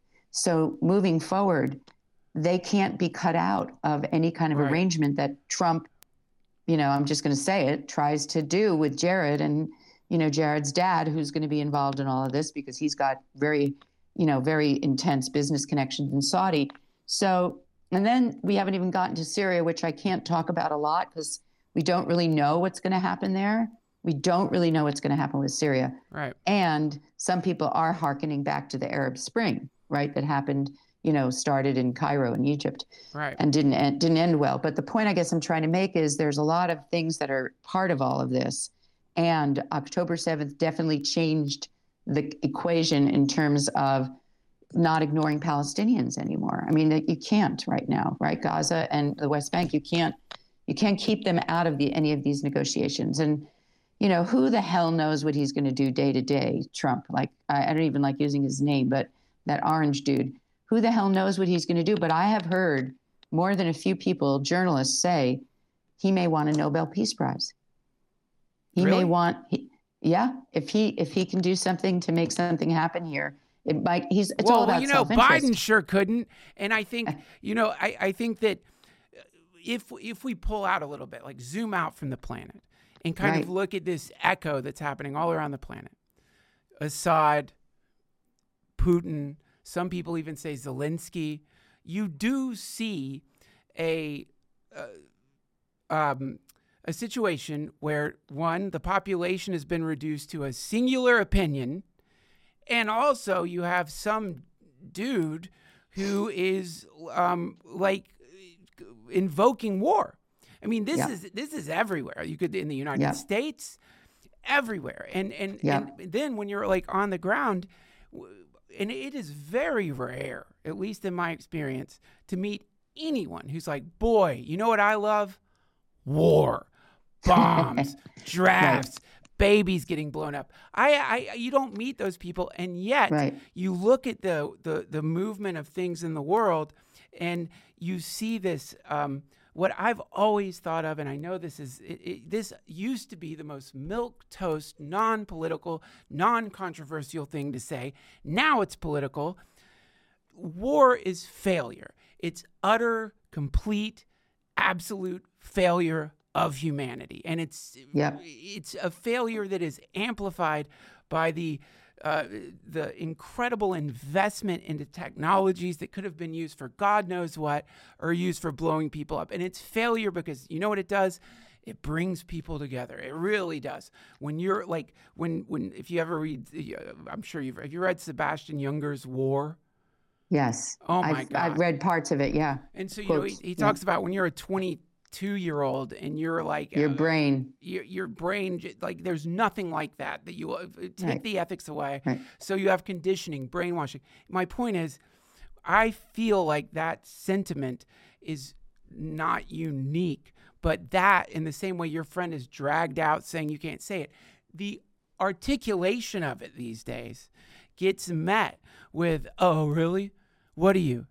So moving forward, they can't be cut out of any kind of Right. arrangement that Trump you know, I'm just going to say it, tries to do with Jared and, you know, Jared's dad, who's going to be involved in all of this because he's got very, you know, very intense business connections in Saudi. So, and then we haven't even gotten to Syria, which I can't talk about a lot because we don't really know what's going to happen there. We don't really know what's going to happen with Syria. Right. And some people are hearkening back to the Arab Spring, right, that happened, you know, started in Cairo in Egypt, right, and didn't end, didn't end well. But the point I guess I'm trying to make is there's a lot of things that are part of all of this. And October seventh definitely changed the equation in terms of not ignoring Palestinians anymore. I mean, you can't right now, right? Gaza and the West Bank, you can't you can't keep them out of the any of these negotiations. And, you know, who the hell knows what he's going to do day to day, Trump? Like, I, I don't even like using his name, but that orange dude, who the hell knows what he's going to do? But I have heard more than a few people, journalists, say he may want a Nobel Peace Prize. He really? may want, he, yeah, if he if he can do something to make something happen here, it might. He's it's well, all about you know, self-interest. Biden sure couldn't, and I think, you know, I, I think that if if we pull out a little bit, like zoom out from the planet, and kind Right. of look at this echo that's happening all around the planet, Assad, Putin, some people even say Zelensky, you do see a uh, um. a situation where, one, the population has been reduced to a singular opinion, and also you have some dude who is um, like invoking war. I mean, this Yeah. is this is everywhere. You could in the United Yeah. States, everywhere, and and, Yeah. and then when you're like on the ground, w- and it is very rare, at least in my experience, to meet anyone who's like, boy, you know what I love? War. Bombs, drafts, babies getting blown up. I, I, you don't meet those people, and yet Right. you look at the, the the movement of things in the world, and you see this. Um, what I've always thought of, and I know this is it, it, this used to be the most milquetoast, non-political, non-controversial thing to say. Now it's political. War is failure. It's utter, complete, absolute failure of humanity, and it's Yep. it's a failure that is amplified by the uh, the incredible investment into technologies that could have been used for God knows what, or used for blowing people up. And it's failure because you know what it does? It brings people together. It really does. When you're like when when if you ever read, I'm sure you've have you read Sebastian Junger's War? Yes. Oh my I've, God. I've read parts of it. Yeah. And so you know he, Quotes, he yeah. talks about when you're a twenty-two-year-old and you're like Your uh, brain. your, your brain, j- like there's nothing like that, that you uh, take Right. the ethics away. Right. So you have conditioning, brainwashing. My point is, I feel like that sentiment is not unique, but that in the same way your friend is dragged out saying you can't say it, the articulation of it these days gets met with, oh, really? What are you?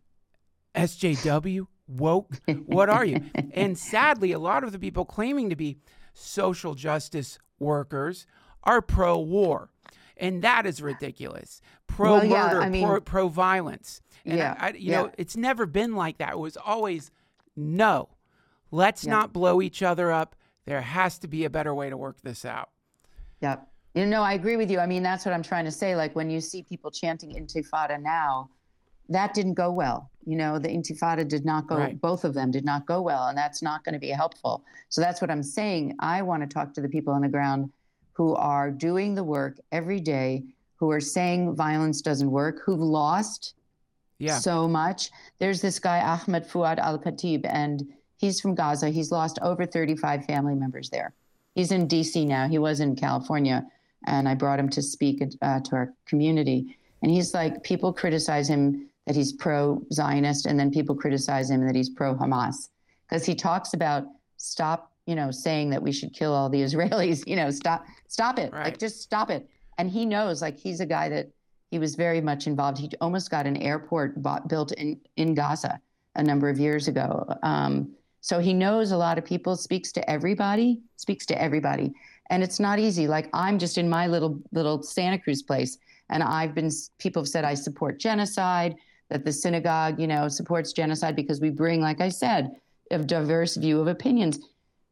S J W? Woke? What are you? And sadly, a lot of the people claiming to be social justice workers are pro-war. And that is ridiculous. Pro-murder, Well, yeah, I mean- pro, pro-violence. And Yeah, I, I, you yeah. know, it's never been like that. It was always, no, let's Yeah. not blow each other up. There has to be a better way to work this out. Yep. You know, I agree with you. I mean, that's what I'm trying to say. Like when you see people chanting Intifada now, that didn't go well. You know, the Intifada did not go, Right. both of them did not go well, and that's not going to be helpful. So that's what I'm saying. I want to talk to the people on the ground who are doing the work every day, who are saying violence doesn't work, who've lost Yeah. so much. There's this guy, Ahmed Fouad Al-Khatib, and he's from Gaza. He's lost over thirty-five family members there. He's in D C now. He was in California, and I brought him to speak uh, to our community. And he's like, people criticize him that he's pro-Zionist, and then people criticize him that he's pro-Hamas, because he talks about stop, you know, saying that we should kill all the Israelis, you know, stop, stop it, Right. like just stop it. And he knows, like, he's a guy that he was very much involved. He almost got an airport bought, built in, in Gaza a number of years ago. Um, so he knows a lot of people, speaks to everybody, speaks to everybody. And it's not easy. Like, I'm just in my little, little Santa Cruz place, and I've been, people have said I support genocide, that the synagogue, you know, supports genocide because we bring, like I said, a diverse view of opinions.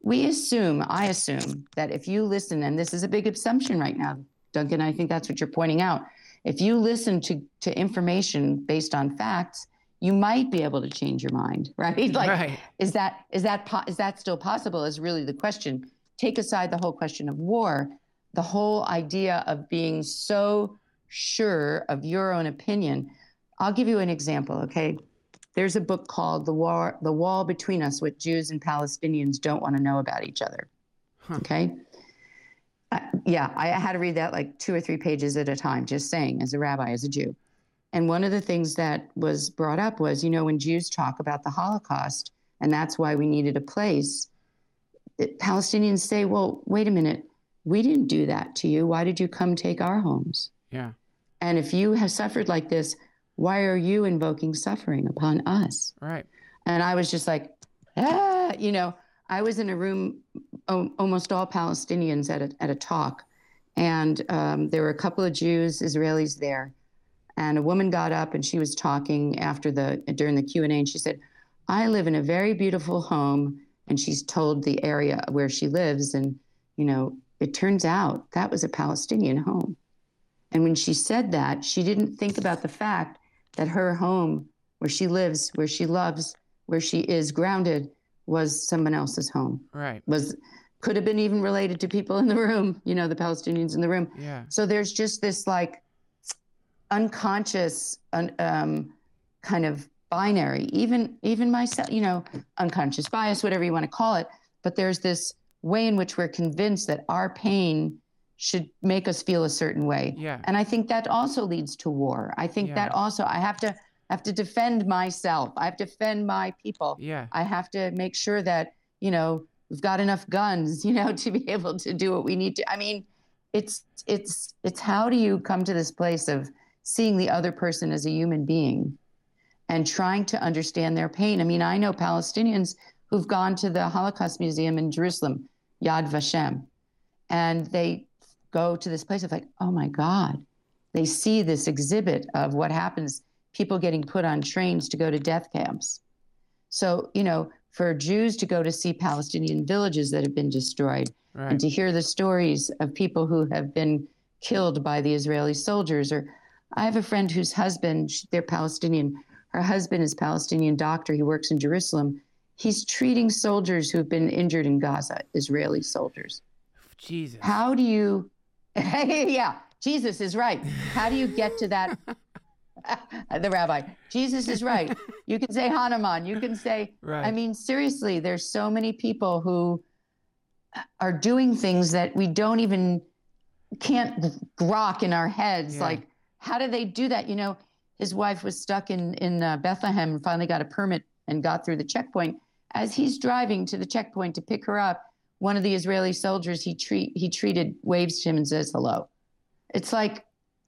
we assume, I assume that if you listen, and this is a big assumption right now, Duncan, I think that's what you're pointing out. If you listen to, to information based on facts, you might be able to change your mind, right? Like, right. is that is that po- is that still possible? Is really the question. Take aside the whole question of war, the whole idea of being so sure of your own opinion. I'll give you an example, okay? There's a book called The War, The Wall Between Us, What Jews and Palestinians Don't Want to Know About Each Other, huh. okay? Uh, yeah, I had to read that like two or three pages at a time, just saying, as a rabbi, as a Jew. And one of the things that was brought up was, you know, when Jews talk about the Holocaust, and that's why we needed a place, it, Palestinians say, well, wait a minute, we didn't do that to you. Why did you come take our homes? Yeah. And if you have suffered like this, why are you invoking suffering upon us? Right. And I was just like, ah, you know, I was in a room, o- almost all Palestinians at a, at a talk. And um, there were a couple of Jews, Israelis there. And a woman got up and she was talking after the, during the Q and A, and she said, I live in a very beautiful home. And she's told the area where she lives. And, you know, it turns out that was a Palestinian home. And when she said that, she didn't think about the fact that her home, where she lives, where she loves, where she is grounded, was someone else's home. Right. Was, could have been even related to people in the room, you know, the Palestinians in the room. Yeah. So there's just this like unconscious um, kind of binary, even, even myself, you know, unconscious bias, whatever you want to call it. But there's this way in which we're convinced that our pain should make us feel a certain way. Yeah. And I think that also leads to war. I think yeah. that also, I have to have to defend myself. I have to defend my people. Yeah. I have to make sure that, you know, we've got enough guns, you know, to be able to do what we need to. I mean, it's, it's, it's how do you come to this place of seeing the other person as a human being and trying to understand their pain? I mean, I know Palestinians who've gone to the Holocaust Museum in Jerusalem, Yad Vashem, and they go to this place of like, oh my God, they see this exhibit of what happens, people getting put on trains to go to death camps. So, you know, for Jews to go to see Palestinian villages that have been destroyed, right, and to hear the stories of people who have been killed by the Israeli soldiers. Or I have a friend whose husband, they're Palestinian, her husband is Palestinian doctor, he works in Jerusalem. He's treating soldiers who've been injured in Gaza, Israeli soldiers. Jesus. How do you, yeah, Jesus is right. How do you get to that? The rabbi, Jesus is right. You can say Hanuman, you can say, right. I mean, seriously, there's so many people who are doing things that we don't even, can't grok in our heads. Yeah. Like, how do they do that? You know, his wife was stuck in, in uh, Bethlehem and finally got a permit and got through the checkpoint. As he's driving to the checkpoint to pick her up, one of the Israeli soldiers he treat he treated waves to him and says hello. It's like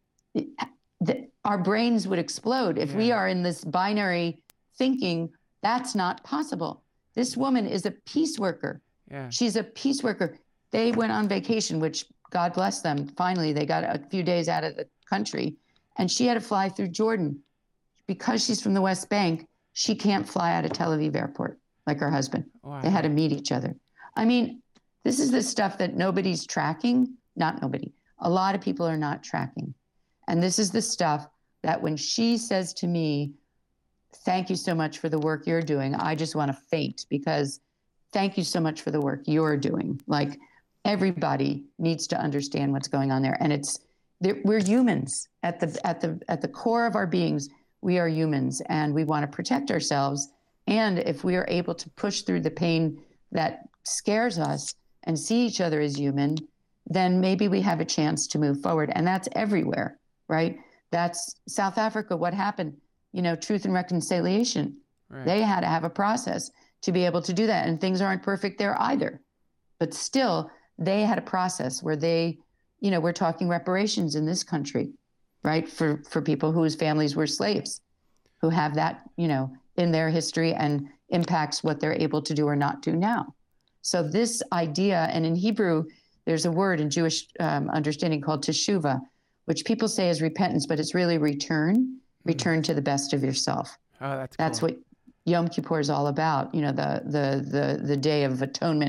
the, our brains would explode if yeah. we are in this binary thinking. That's not possible. This woman is a peace worker. Yeah. She's a peace worker. They went on vacation, which God bless them. Finally, they got a few days out of the country, and she had to fly through Jordan because she's from the West Bank. She can't fly out of Tel Aviv airport like her husband. Wow. They had to meet each other. I mean, this is the stuff that nobody's tracking. Not nobody. A lot of people are not tracking. And this is the stuff that when she says to me, thank you so much for the work you're doing, I just want to faint, because thank you so much for the work you're doing. Like, everybody needs to understand what's going on there. And it's, we're humans at the, at the, at the core of our beings. We are humans, and we want to protect ourselves. And if we are able to push through the pain that scares us and see each other as human, then maybe we have a chance to move forward. And that's everywhere, right? That's South Africa. What happened? You know, Truth and Reconciliation. Right. They had to have a process to be able to do that. And things aren't perfect there either. But still, they had a process where they, you know, we're talking reparations in this country, right? For, for people whose families were slaves, who have that, you know, in their history and impacts what they're able to do or not do now. So this idea, and in Hebrew, there's a word in Jewish um, understanding called teshuvah, which people say is repentance, but it's really return, return mm. to the best of yourself. Oh, that's cool. That's what Yom Kippur is all about, you know, the the the the Day of Atonement.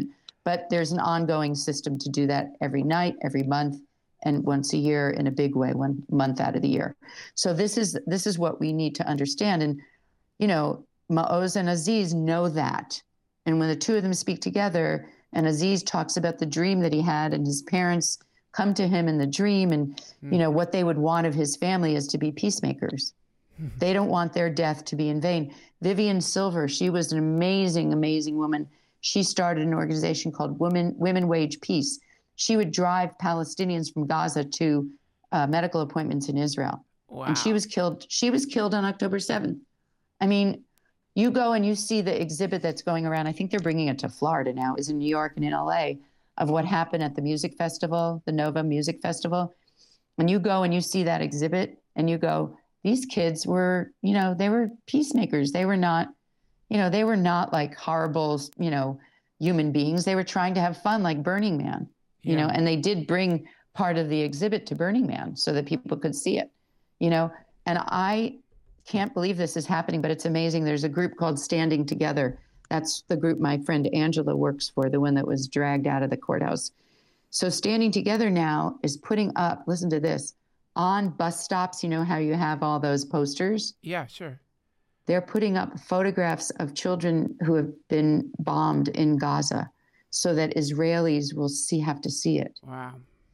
But there's an ongoing system to do that every night, every month, and once a year in a big way, one month out of the year. So this is this is what we need to understand. And, you know, Maoz and Aziz know that. And when the two of them speak together, and Aziz talks about the dream that he had, and his parents come to him in the dream, and, mm. you know, what they would want of his family is to be peacemakers. They don't want their death to be in vain. Vivian Silver, she was an amazing, amazing woman. She started an organization called Women Women Wage Peace. She would drive Palestinians from Gaza to uh, medical appointments in Israel. Wow. And she was killed. She was killed on October seventh. I mean, you go and you see the exhibit that's going around. I think they're bringing it to Florida now. It was in New York and in L A of what happened at the music festival, the Nova Music Festival. And you go and you see that exhibit and you go, these kids were, you know, they were peacemakers. They were not, you know, they were not like horrible, you know, human beings. They were trying to have fun like Burning Man. You know, and they did bring part of the exhibit to Burning Man so that people could see it, you know, and I can't believe this is happening, but it's amazing. There's a group called Standing Together. That's the group my friend Angela works for, the one that was dragged out of the courthouse. So Standing Together now is putting up, listen to this, on bus stops. You know how you have all those posters? Yeah, sure. They're putting up photographs of children who have been bombed in Gaza, so that Israelis will see have to see it. Wow.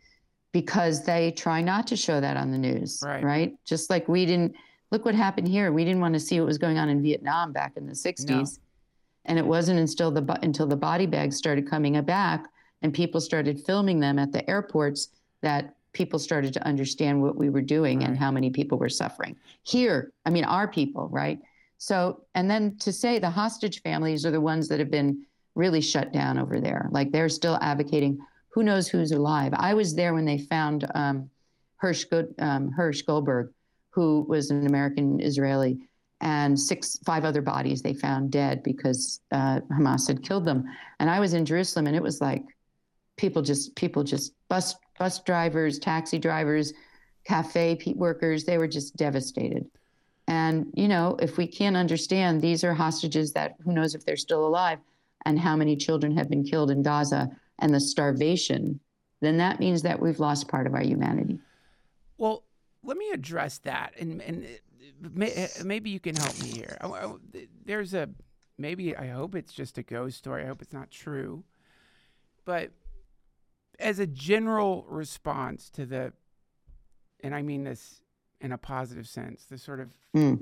Because they try not to show that on the news, right? right? Just like we didn't, look what happened here. We didn't want to see what was going on in Vietnam back in the sixties. No. And it wasn't until the, until the body bags started coming back and people started filming them at the airports that people started to understand what we were doing, right, and how many people were suffering. Here, I mean, our people, right? So, and then to say the hostage families are the ones that have been really shut down over there. Like they're still advocating, who knows who's alive. I was there when they found um, Hirsch, um, Hirsch Goldberg, who was an American Israeli, and six, five other bodies they found dead because uh, Hamas had killed them. And I was in Jerusalem, and it was like people just, people just, bus, bus drivers, taxi drivers, cafe workers, they were just devastated. And, you know, if we can't understand these are hostages that who knows if they're still alive, and how many children have been killed in Gaza and the starvation, then that means that we've lost part of our humanity. Well, let me address that, and and may, maybe you can help me here. I, I, there's a, maybe, I hope it's just a ghost story. I hope it's not true. But as a general response to the, and I mean this in a positive sense, the sort of, mm.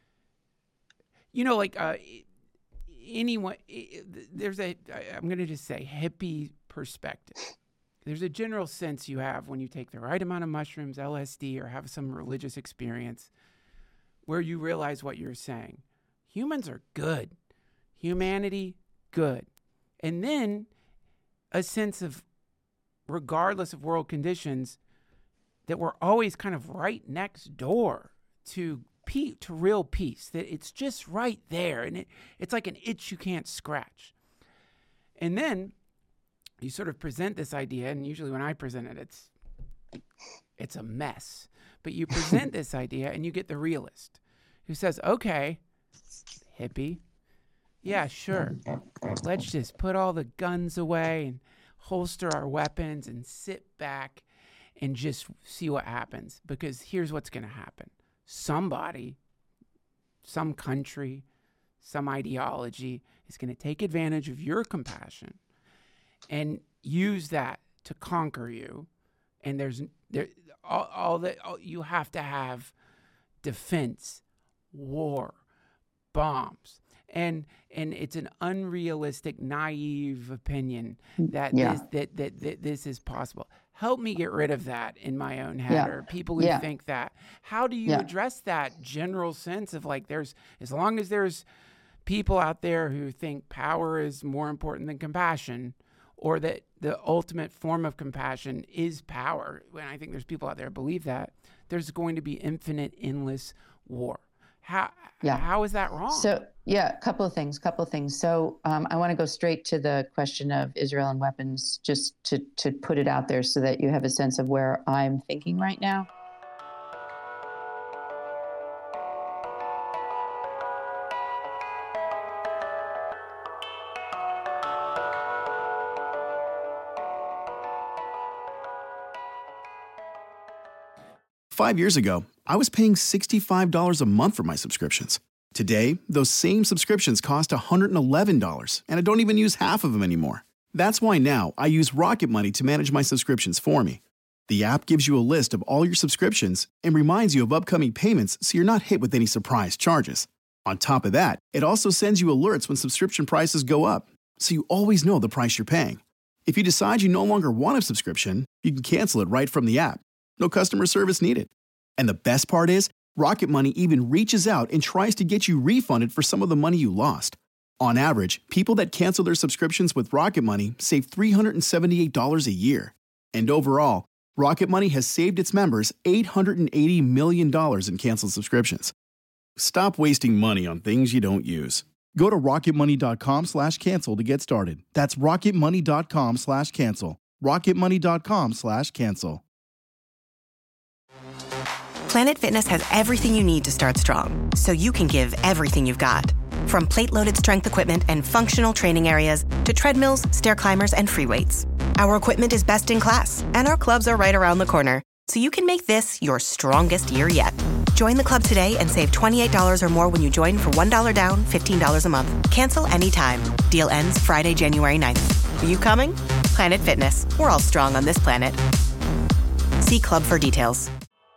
you know, like, uh, anyone, there's a, I'm going to just say hippie perspective. There's a general sense you have when you take the right amount of mushrooms, L S D, or have some religious experience where you realize what you're saying. Humans are good. Humanity, good. And then a sense of, regardless of world conditions, that we're always kind of right next door to Pe- to real peace, that it's just right there, and it, it's like an itch you can't scratch. And then you sort of present this idea, and usually when I present it, it's it's a mess. But you present this idea, and you get the realist who says, okay, hippie, yeah, sure, let's just put all the guns away and holster our weapons and sit back and just see what happens, because here's what's going to happen. Somebody, some country, some ideology is going to take advantage of your compassion and use that to conquer you. And there's there all, all that all, you have to have defense, war, bombs. And and it's an unrealistic, naive opinion that, yeah. this, that, that that this is possible. Help me get rid of that in my own head, yeah. or people who yeah. think that. How do you yeah. address that general sense of like, there's, as long as there's people out there who think power is more important than compassion, or that the ultimate form of compassion is power, when I think there's people out there who believe that, there's going to be infinite, endless war. How yeah. how is that wrong? So yeah, a couple of things, couple of things. So um, I want to go straight to the question of Israel and weapons, just to to put it out there so that you have a sense of where I'm thinking right now. Five years ago, I was paying sixty-five dollars a month for my subscriptions. Today, those same subscriptions cost one hundred eleven dollars, and I don't even use half of them anymore. That's why now I use Rocket Money to manage my subscriptions for me. The app gives you a list of all your subscriptions and reminds you of upcoming payments so you're not hit with any surprise charges. On top of that, it also sends you alerts when subscription prices go up, so you always know the price you're paying. If you decide you no longer want a subscription, you can cancel it right from the app. No customer service needed. And the best part is, Rocket Money even reaches out and tries to get you refunded for some of the money you lost. On average, people that cancel their subscriptions with Rocket Money save three hundred seventy-eight dollars a year. And overall, Rocket Money has saved its members eight hundred eighty million dollars in canceled subscriptions. Stop wasting money on things you don't use. Go to rocketmoney.com slash cancel to get started. That's rocketmoney.com slash cancel. rocketmoney.com slash cancel. Planet Fitness has everything you need to start strong, so you can give everything you've got. From plate-loaded strength equipment and functional training areas to treadmills, stair climbers, and free weights. Our equipment is best in class, and our clubs are right around the corner, so you can make this your strongest year yet. Join the club today and save twenty-eight dollars or more when you join for one dollar down, fifteen dollars a month. Cancel anytime. Deal ends Friday, January ninth. Are you coming? Planet Fitness. We're all strong on this planet. See club for details.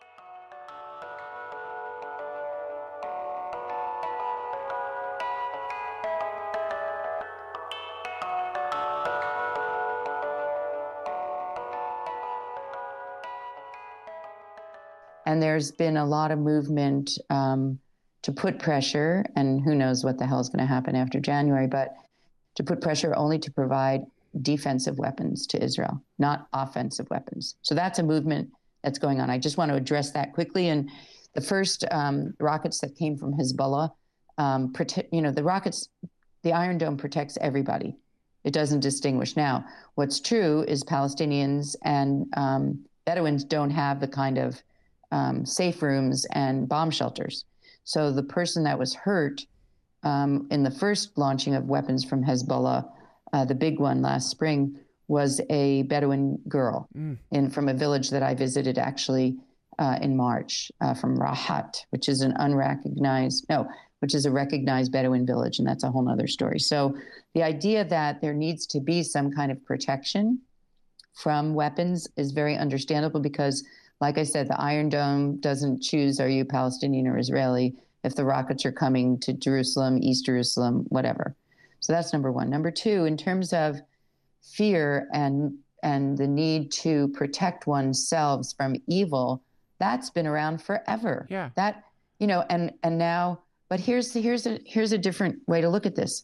And there's been a lot of movement um, to put pressure, and who knows what the hell is going to happen after January, but to put pressure only to provide defensive weapons to Israel, not offensive weapons. So that's a movement that's going on. I just want to address that quickly. And the first um, rockets that came from Hezbollah, um, prote- you know, the rockets, the Iron Dome protects everybody. It doesn't distinguish. Now, what's true is Palestinians and um, Bedouins don't have the kind of Um, safe rooms and bomb shelters. So the person that was hurt um, in the first launching of weapons from Hezbollah, uh, the big one last spring, was a Bedouin girl mm. in from a village that I visited actually uh, in March uh, from Rahat, which is an unrecognized, no, which is a recognized Bedouin village. And that's a whole nother story. So the idea that there needs to be some kind of protection from weapons is very understandable because, like I said, the Iron Dome doesn't choose, are you Palestinian or Israeli, if the rockets are coming to Jerusalem, East Jerusalem, whatever. So that's number one. Number two, in terms of fear and and the need to protect oneself from evil, that's been around forever. Yeah. That, you know, and and now, but here's here's a here's a different way to look at this.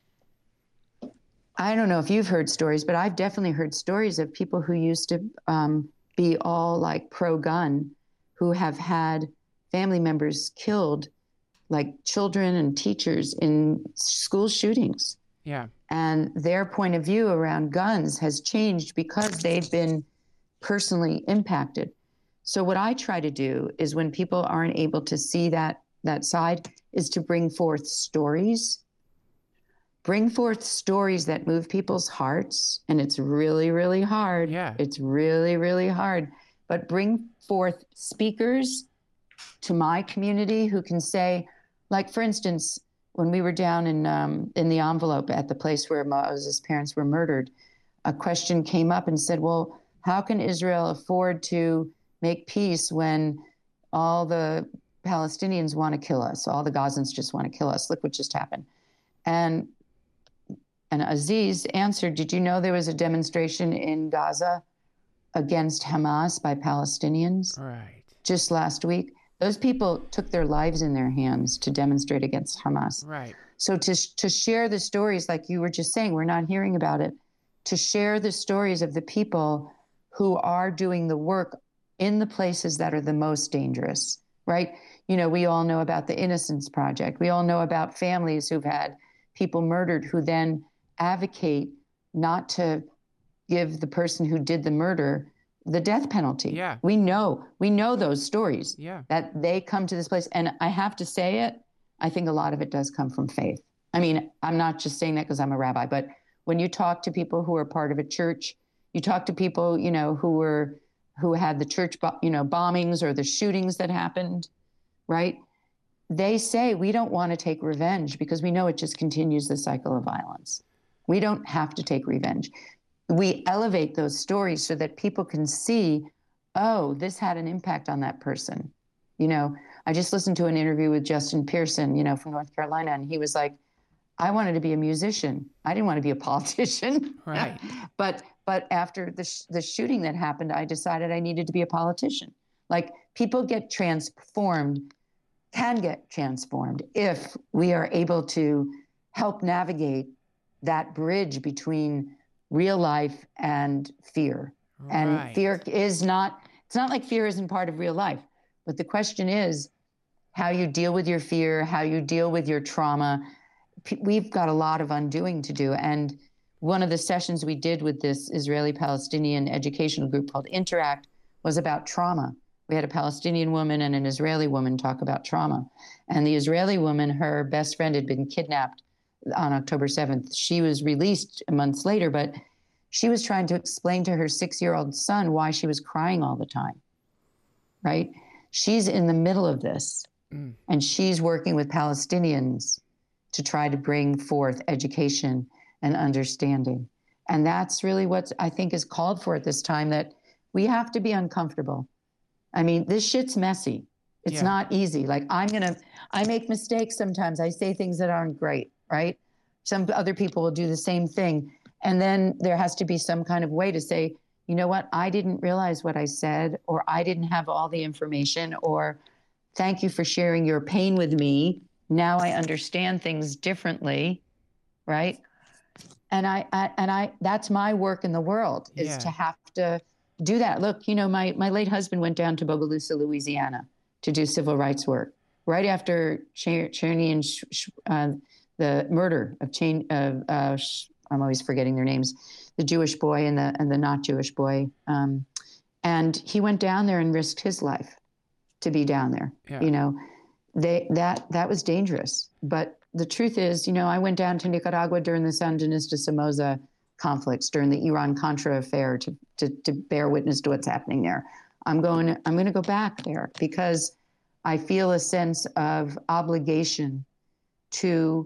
I don't know if you've heard stories, but I've definitely heard stories of people who used to um, be all like pro-gun, who have had family members killed, like children and teachers in school shootings. Yeah. And their point of view around guns has changed because they've been personally impacted. So what I try to do is when people aren't able to see that that side is to bring forth stories. Bring forth stories that move people's hearts, and it's really, really hard. Yeah. It's really, really hard. But bring forth speakers to my community who can say, like, for instance, when we were down in um, in the envelope at the place where Moses' parents were murdered, a question came up and said, well, how can Israel afford to make peace when all the Palestinians want to kill us? All the Gazans just want to kill us. Look what just happened. And And Aziz answered, did you know there was a demonstration in Gaza against Hamas by Palestinians? Right. Just last week. Those people took their lives in their hands to demonstrate against Hamas. Right. So to to share the stories, like you were just saying, we're not hearing about it, to share the stories of the people who are doing the work in the places that are the most dangerous, right? You know, we all know about the Innocence Project. We all know about families who've had people murdered who then advocate not to give the person who did the murder the death penalty. Yeah. We know, we know those stories. Yeah. That they come to this place. And I have to say it, I think a lot of it does come from faith. I mean, I'm not just saying that because I'm a rabbi, but when you talk to people who are part of a church, you talk to people, you know, who were who had the church, you know, bombings or the shootings that happened, right? They say we don't want to take revenge because we know it just continues the cycle of violence. We don't have to take revenge. We elevate those stories so that people can see, oh, this had an impact on that person. You know, I just listened to an interview with Justin Pearson, you know, from North Carolina, and he was like, I wanted to be a musician. I didn't want to be a politician. Right. but but after the sh- the shooting that happened, I decided I needed to be a politician. Like, people get transformed, can get transformed if we are able to help navigate that bridge between real life and fear. Right. And fear is not, it's not like fear isn't part of real life. But the question is how you deal with your fear, how you deal with your trauma. P- we've got a lot of undoing to do. And one of the sessions we did with this Israeli-Palestinian educational group called Interact was about trauma. We had a Palestinian woman and an Israeli woman talk about trauma. And the Israeli woman, her best friend had been kidnapped on October seventh. She was released months later, but she was trying to explain to her six-year-old son why she was crying all the time, right? She's in the middle of this, mm. and she's working with Palestinians to try to bring forth education and understanding. And that's really what I think is called for at this time, that we have to be uncomfortable. I mean, this shit's messy. It's yeah. not easy. Like, I'm going to, I make mistakes sometimes. I say things that aren't great, right? Some other people will do the same thing. And then there has to be some kind of way to say, you know what, I didn't realize what I said, or I didn't have all the information, or thank you for sharing your pain with me. Now I understand things differently, right? And I, I and I, that's my work in the world, is yeah. to have to do that. Look, you know, my, my late husband went down to Bogalusa, Louisiana to do civil rights work right after Cherny and Sh- Sh- uh, the murder of Chain of, uh, Sh- I'm always forgetting their names, the Jewish boy and the and the not Jewish boy. Um, and he went down there and risked his life to be down there. Yeah. You know, they that that was dangerous. But the truth is, you know, I went down to Nicaragua during the Sandinista Somoza conflicts, during the Iran-Contra affair, to, to to bear witness to what's happening there. I'm going to, I'm going to go back there because I feel a sense of obligation to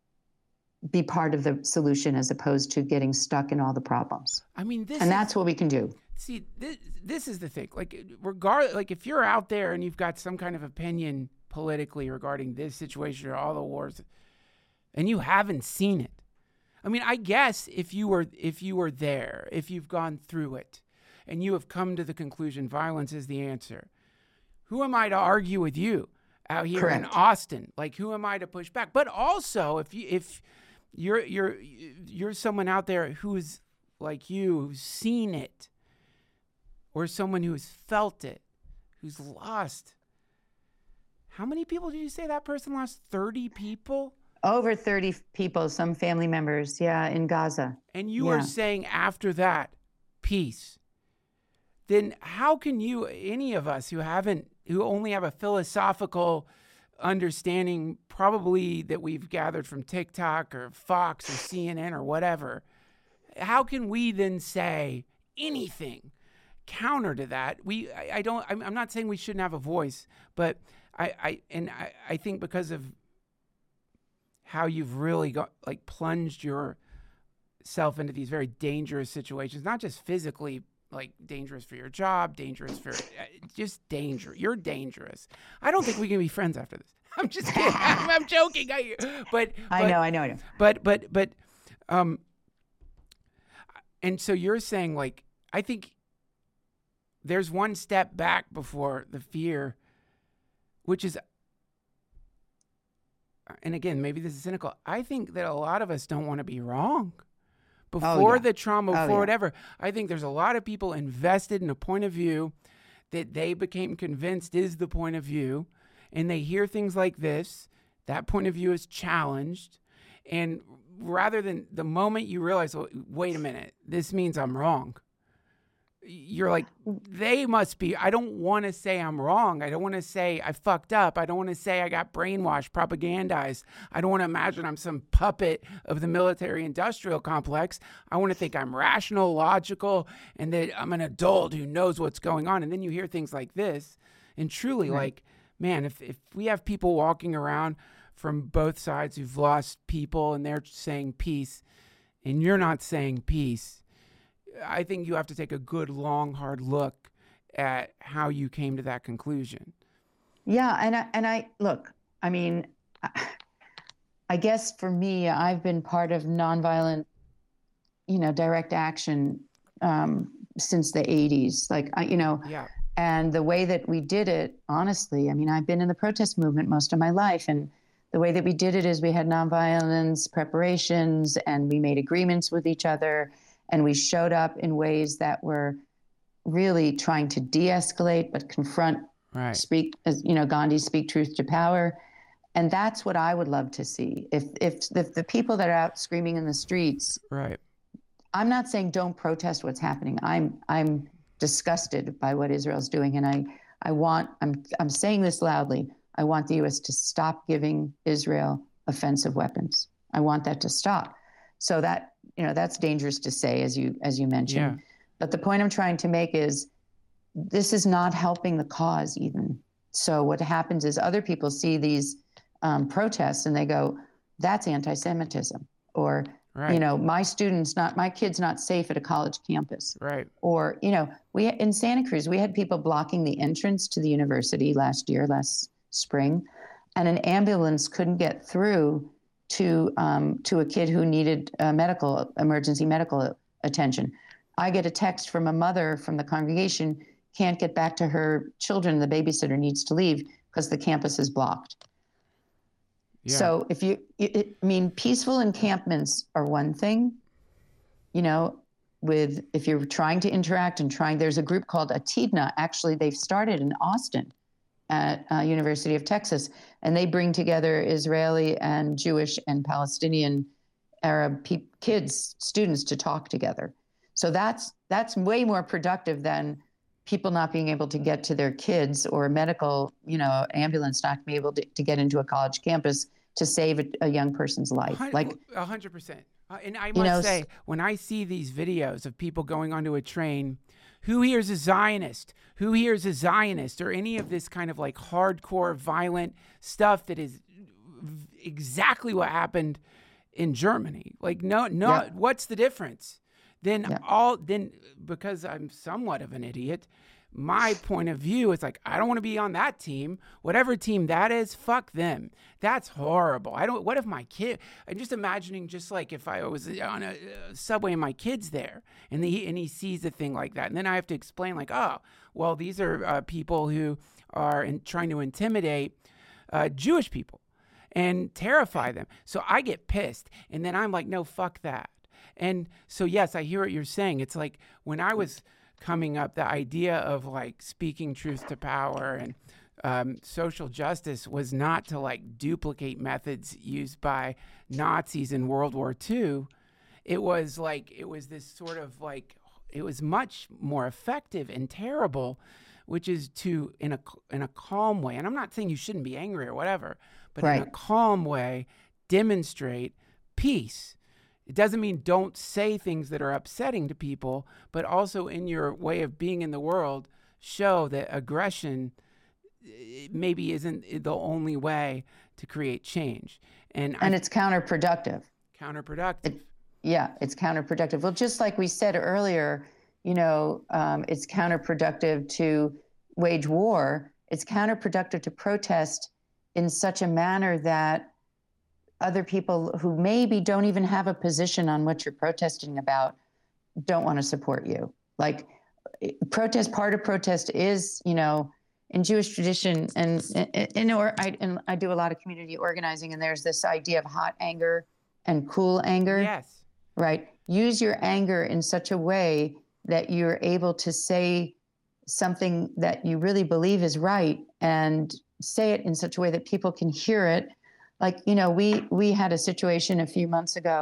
be part of the solution as opposed to getting stuck in all the problems. I mean, this and is, that's what we can do. See, this, this is the thing. Like, regardless, like if you're out there and you've got some kind of opinion politically regarding this situation or all the wars, and you haven't seen it, I mean, I guess if you were if you were there, if you've gone through it, and you have come to the conclusion violence is the answer, who am I to argue with you out here Correct. in Austin? Like, who am I to push back? But also, if you if you're you're you're someone out there who's like you, who's seen it, or someone who's felt it, who's lost. How many people did you say that person lost? thirty people? Over thirty people, some family members, yeah, in Gaza. And you yeah. are saying after that, peace. Then how can you, any of us who haven't, who only have a philosophical understanding, probably that we've gathered from TikTok or Fox or C N N or whatever, how can we then say anything counter to that? We, I, I don't, I'm, I'm not saying we shouldn't have a voice, but I, I and I, I think because of how you've really got like plunged yourself into these very dangerous situations, not just physically, like dangerous for your job, dangerous for just danger. You're dangerous. I don't think we can be friends after this. I'm just kidding. I'm, I'm joking. I, but, but I know, I know, I know. But, but, but, um, and so you're saying, like, I think there's one step back before the fear, which is, and again, maybe this is cynical, I think that a lot of us don't want to be wrong. Before oh, yeah. the trauma, before oh, yeah. whatever, I think there's a lot of people invested in a point of view that they became convinced is the point of view, and they hear things like this, that point of view is challenged, and rather than the moment you realize, oh, wait a minute, this means I'm wrong, you're like, they must be, I don't want to say I'm wrong. I don't want to say I fucked up. I don't want to say I got brainwashed, propagandized. I don't want to imagine I'm some puppet of the military industrial complex. I want to think I'm rational, logical, and that I'm an adult who knows what's going on. And then you hear things like this, and truly right. like, man, if, if we have people walking around from both sides who've lost people and they're saying peace, and you're not saying peace, I think you have to take a good, long, hard look at how you came to that conclusion. Yeah. And I, and I look, I mean, I guess for me, I've been part of nonviolent, you know, direct action um, since the eighties. Like, I, you know, yeah. And the way that we did it, honestly, I mean, I've been in the protest movement most of my life. And the way that we did it is we had nonviolence preparations and we made agreements with each other. And we showed up in ways that were really trying to de-escalate, but confront, right. speak, as you know, Gandhi, speak truth to power. And that's what I would love to see. If, if, if the people that are out screaming in the streets, right. I'm not saying don't protest what's happening. I'm, I'm disgusted by what Israel's doing. And I, I want, I'm, I'm saying this loudly. I want the U S to stop giving Israel offensive weapons. I want that to stop. So that, you know, that's dangerous to say, as you as you mentioned. Yeah. But the point I'm trying to make is this is not helping the cause even. So what happens is other people see these um, protests and they go, that's anti-Semitism. Or, right. you know, my student's not, my kid's not safe at a college campus. Right. Or, you know, we in Santa Cruz, we had people blocking the entrance to the university last year, last spring, and an ambulance couldn't get through to um, to a kid who needed uh, medical, emergency medical attention. I get a text from a mother from the congregation, can't get back to her children, the babysitter needs to leave because the campus is blocked. Yeah. So if you, it, I mean, peaceful encampments are one thing, you know, with, if you're trying to interact and trying, there's a group called Atidna, actually they've started in Austin at uh, University of Texas, and they bring together Israeli and Jewish and Palestinian Arab pe- kids, students to talk together. So that's that's way more productive than people not being able to get to their kids or a medical, you know, ambulance not being able to, to get into a college campus to save a, a young person's life. Like a hundred percent. Uh, and I must you know, say, when I see these videos of people going onto a train, who here is a Zionist? Who here is a Zionist? Or any of this kind of like hardcore violent stuff that is exactly what happened in Germany. Like, no, no, yeah. What's the difference? Then yeah. all, then because I'm somewhat of an idiot, my point of view is like, I don't want to be on that team. Whatever team that is, fuck them. That's horrible. I don't, what if my kid, I'm just imagining just like if I was on a, a subway and my kid's there and he, and he sees a thing like that. And then I have to explain like, oh, well, these are uh, people who are in, trying to intimidate uh, Jewish people and terrify them. So I get pissed. And then I'm like, no, fuck that. And so, yes, I hear what you're saying. It's like when I was coming up, the idea of like speaking truth to power and um, social justice was not to like duplicate methods used by Nazis in World War Two. It was like, it was this sort of like, it was much more effective and terrible, which is to, in a, in a calm way, and I'm not saying you shouldn't be angry or whatever, but right. in a calm way, demonstrate peace. It doesn't mean don't say things that are upsetting to people, but also in your way of being in the world, show that aggression maybe isn't the only way to create change. And, and I, it's counterproductive. Counterproductive. It, yeah, it's counterproductive. Well, just like we said earlier, you know, um, it's counterproductive to wage war. It's counterproductive to protest in such a manner that other people who maybe don't even have a position on what you're protesting about don't want to support you. Like protest, part of protest is, you know, in Jewish tradition, and, and, and, or I, and I do a lot of community organizing, and there's this idea of hot anger and cool anger. Yes. Right. Use your anger in such a way that you're able to say something that you really believe is right, and say it in such a way that people can hear it. Like, you know, we we had a situation a few months ago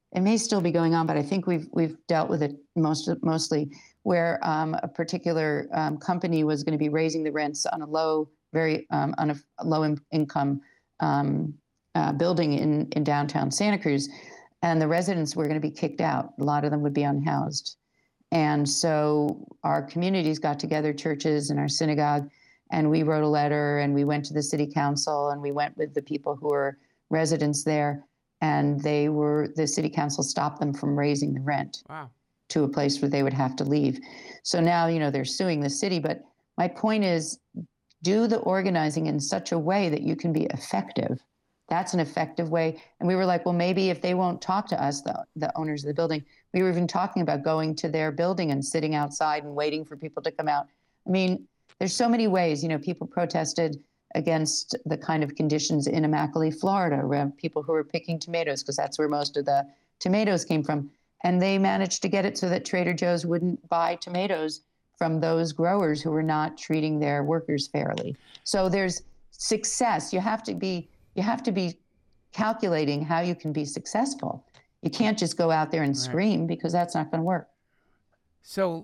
it may still be going on, but I think we've we've dealt with it most mostly where um, a particular um, company was going to be raising the rents on a low, very um, on a low in, income um, uh, building in in downtown Santa Cruz, and the residents were going to be kicked out. A lot of them would be unhoused, and so our communities got together, churches and our synagogue, and we wrote a letter, and we went to the city council, and we went with the people who were residents there. And they were, the city council stopped them from raising the rent wow. to a place where they would have to leave. So now, you know, they're suing the city. But my point is, do the organizing in such a way that you can be effective. That's an effective way. And we were like, well, maybe if they won't talk to us, the, the owners of the building, we were even talking about going to their building and sitting outside and waiting for people to come out. I mean, there's so many ways, you know, people protested against the kind of conditions in Immokalee, Florida, where people who were picking tomatoes, because that's where most of the tomatoes came from. And they managed to get it so that Trader Joe's wouldn't buy tomatoes from those growers who were not treating their workers fairly. So there's success. You have to be, you have to be calculating how you can be successful. You can't just go out there and scream, right, because that's not going to work. So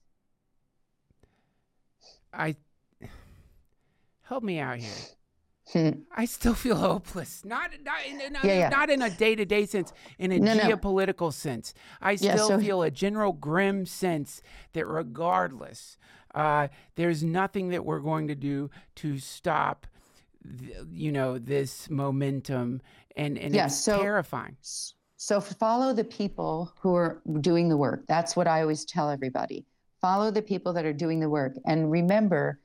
I... Help me out here. I still feel hopeless. Not not in, not, yeah, yeah. not in a day-to-day sense, in a no, geopolitical no. sense. I still yeah, so, feel a general grim sense that regardless, uh, there's nothing that we're going to do to stop, th- you know, this momentum, and, and yeah, it's so, terrifying. So follow the people who are doing the work. That's what I always tell everybody. Follow the people that are doing the work. And remember,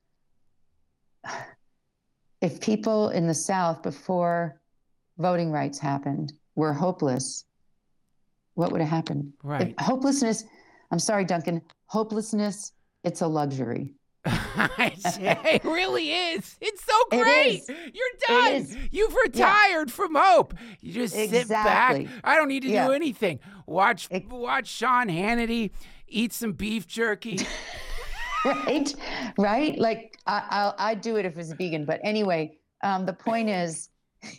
if people in the South before voting rights happened were hopeless, what would have happened? Right. If hopelessness, I'm sorry, Duncan, hopelessness, it's a luxury. It really is. It's so great. It You're done. You've retired yeah. from hope. You just exactly. sit back. I don't need to yeah. do anything. Watch it, watch Sean Hannity eat some beef jerky. Right, right. Like I, I'll, I'd do it if it was vegan. But anyway, um, the point is,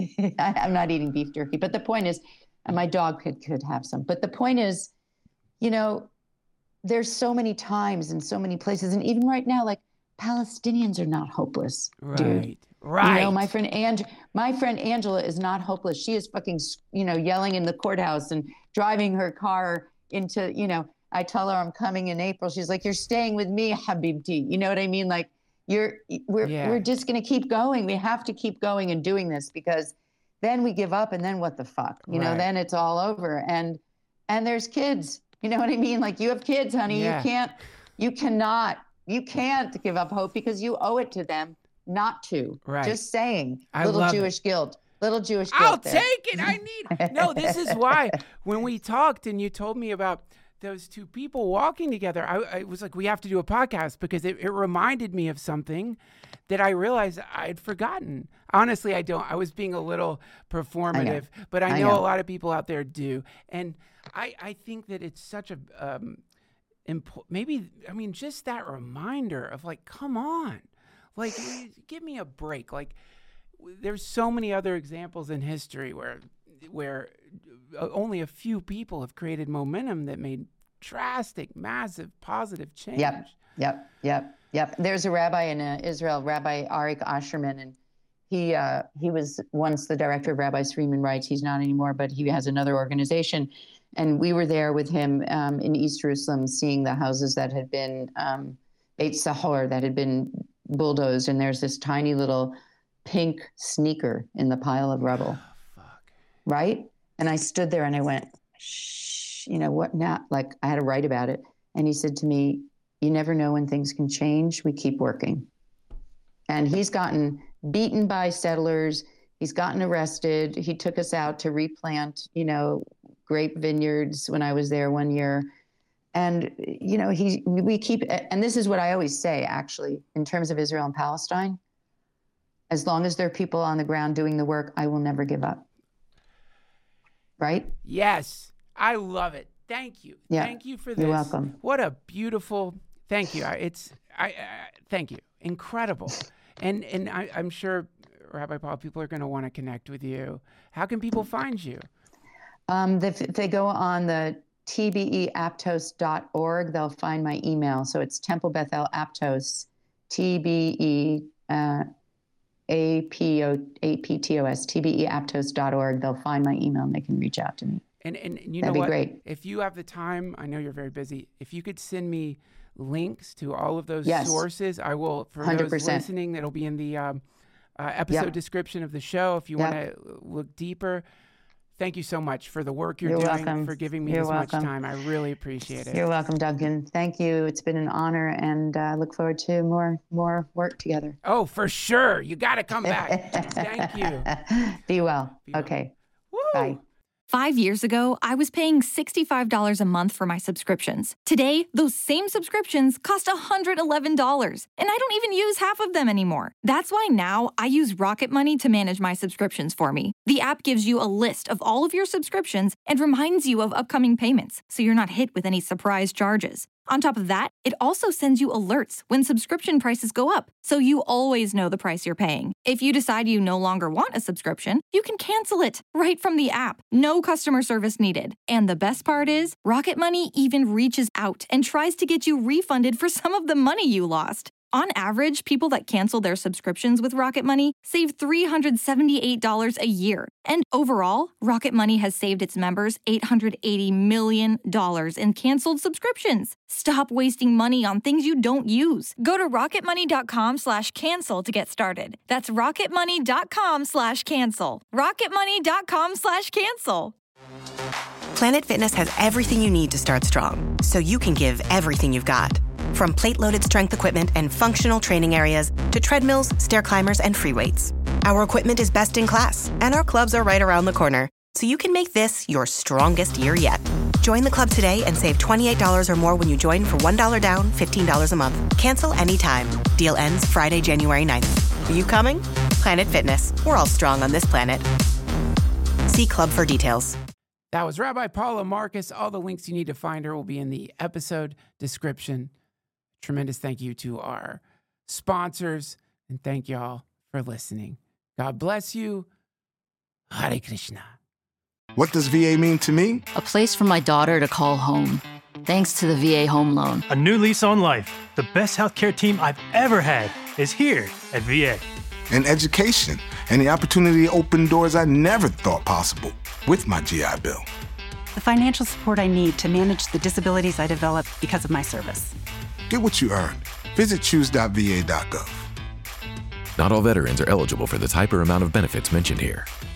I, I'm not eating beef jerky. But the point is, and my dog could could have some. But the point is, you know, there's so many times and so many places, and even right now, like Palestinians are not hopeless, right, dude. Right. You know, my friend and my friend Angela is not hopeless. She is fucking, you know, yelling in the courthouse and driving her car into, you know. I tell her I'm coming in April. She's like, "You're staying with me, Habibti." You know what I mean? Like, you're we're yeah. we're just gonna keep going. We have to keep going and doing this, because then we give up, and then what the fuck? You right. know, then it's all over. And and there's kids. You know what I mean? Like, you have kids, honey. Yeah. You can't, you cannot, you can't give up hope, because you owe it to them not to. Right. Just saying. I Little love Jewish it. guilt. Little Jewish guilt. I'll there. take it. I need. No, this is why when we talked and you told me about those two people walking together, I, I was like, we have to do a podcast, because it, it reminded me of something that I realized I'd forgotten. Honestly, I don't. I was being a little performative, I but I know, I know a lot of people out there do. And I, I think that it's such a, um, impo- maybe, I mean, just that reminder of like, come on, like, give me a break. Like, there's so many other examples in history where, where only a few people have created momentum that made drastic, massive, positive change. Yep, yep, yep, yep. There's a rabbi in uh, Israel, Rabbi Arik Asherman, and he uh, he was once the director of Rabbis for Human Rights. He's not anymore, but he has another organization. And we were there with him um, in East Jerusalem, seeing the houses that had been um, Beit Sahor, that had been bulldozed, and there's this tiny little pink sneaker in the pile of rubble. Oh, fuck. Right? And I stood there and I went, shh, you know what now? Like, I had to write about it. And he said to me, "You never know when things can change. We keep working." And he's gotten beaten by settlers. He's gotten arrested. He took us out to replant, you know, grape vineyards when I was there one year. And, you know, he, we keep, and this is what I always say, actually, in terms of Israel and Palestine, as long as there are people on the ground doing the work, I will never give up. Right? Yes. I love it. Thank you. Yeah. Thank you for this. You're welcome. What a beautiful, thank you. I, it's, I, I, thank you. Incredible. And, and I, I'm sure, Rabbi Paul, people are going to want to connect with you. How can people find you? Um, if they go on the T B E aptos dot org, they'll find my email. So it's Temple Bethel Aptos, T B E uh, A P O A P T O S, T B E aptos dot org. They'll find my email and they can reach out to me. And and you That'd know be what? Great. If you have the time, I know you're very busy. If you could send me links to all of those Yes. sources, I will. For one hundred those percent. listening, it'll be in the um, uh, episode Yep. description of the show. If you Yep. want to look deeper. Thank you so much for the work you're, You're doing, welcome. for giving me You're this welcome. much time. I really appreciate it. You're welcome, Duncan. Thank you. It's been an honor, and I uh, look forward to more more work together. Oh, for sure. You got to come back. Thank you. Be well. Be well. Okay. Woo! Bye. Five years ago, I was paying sixty-five dollars a month for my subscriptions. Today, those same subscriptions cost one hundred eleven dollars, and I don't even use half of them anymore. That's why now I use Rocket Money to manage my subscriptions for me. The app gives you a list of all of your subscriptions and reminds you of upcoming payments, so you're not hit with any surprise charges. On top of that, it also sends you alerts when subscription prices go up, so you always know the price you're paying. If you decide you no longer want a subscription, you can cancel it right from the app. No customer service needed. And the best part is, Rocket Money even reaches out and tries to get you refunded for some of the money you lost. On average, people that cancel their subscriptions with Rocket Money save three hundred seventy-eight dollars a year. And overall, Rocket Money has saved its members eight hundred eighty million dollars in canceled subscriptions. Stop wasting money on things you don't use. Go to rocketmoney.com slash cancel to get started. That's rocketmoney.com slash cancel. rocketmoney.com slash cancel. Planet Fitness has everything you need to start strong, so you can give everything you've got. From plate-loaded strength equipment and functional training areas to treadmills, stair climbers, and free weights. Our equipment is best in class, and our clubs are right around the corner, so you can make this your strongest year yet. Join the club today and save twenty-eight dollars or more when you join for one dollar down, fifteen dollars a month. Cancel anytime. Deal ends Friday, January ninth. Are you coming? Planet Fitness. We're all strong on this planet. See club for details. That was Rabbi Paula Marcus. All the links you need to find her will be in the episode description. Tremendous thank you to our sponsors, and thank y'all for listening. God bless you. Hare Krishna. What does V A mean to me? A place for my daughter to call home, thanks to the V A Home Loan. A new lease on life. The best healthcare team I've ever had is here at V A. And education, and the opportunity to open doors I never thought possible with my G I Bill. The financial support I need to manage the disabilities I developed because of my service. Get what you earned. Visit choose dot v a dot gov. Not all veterans are eligible for the type or amount of benefits mentioned here.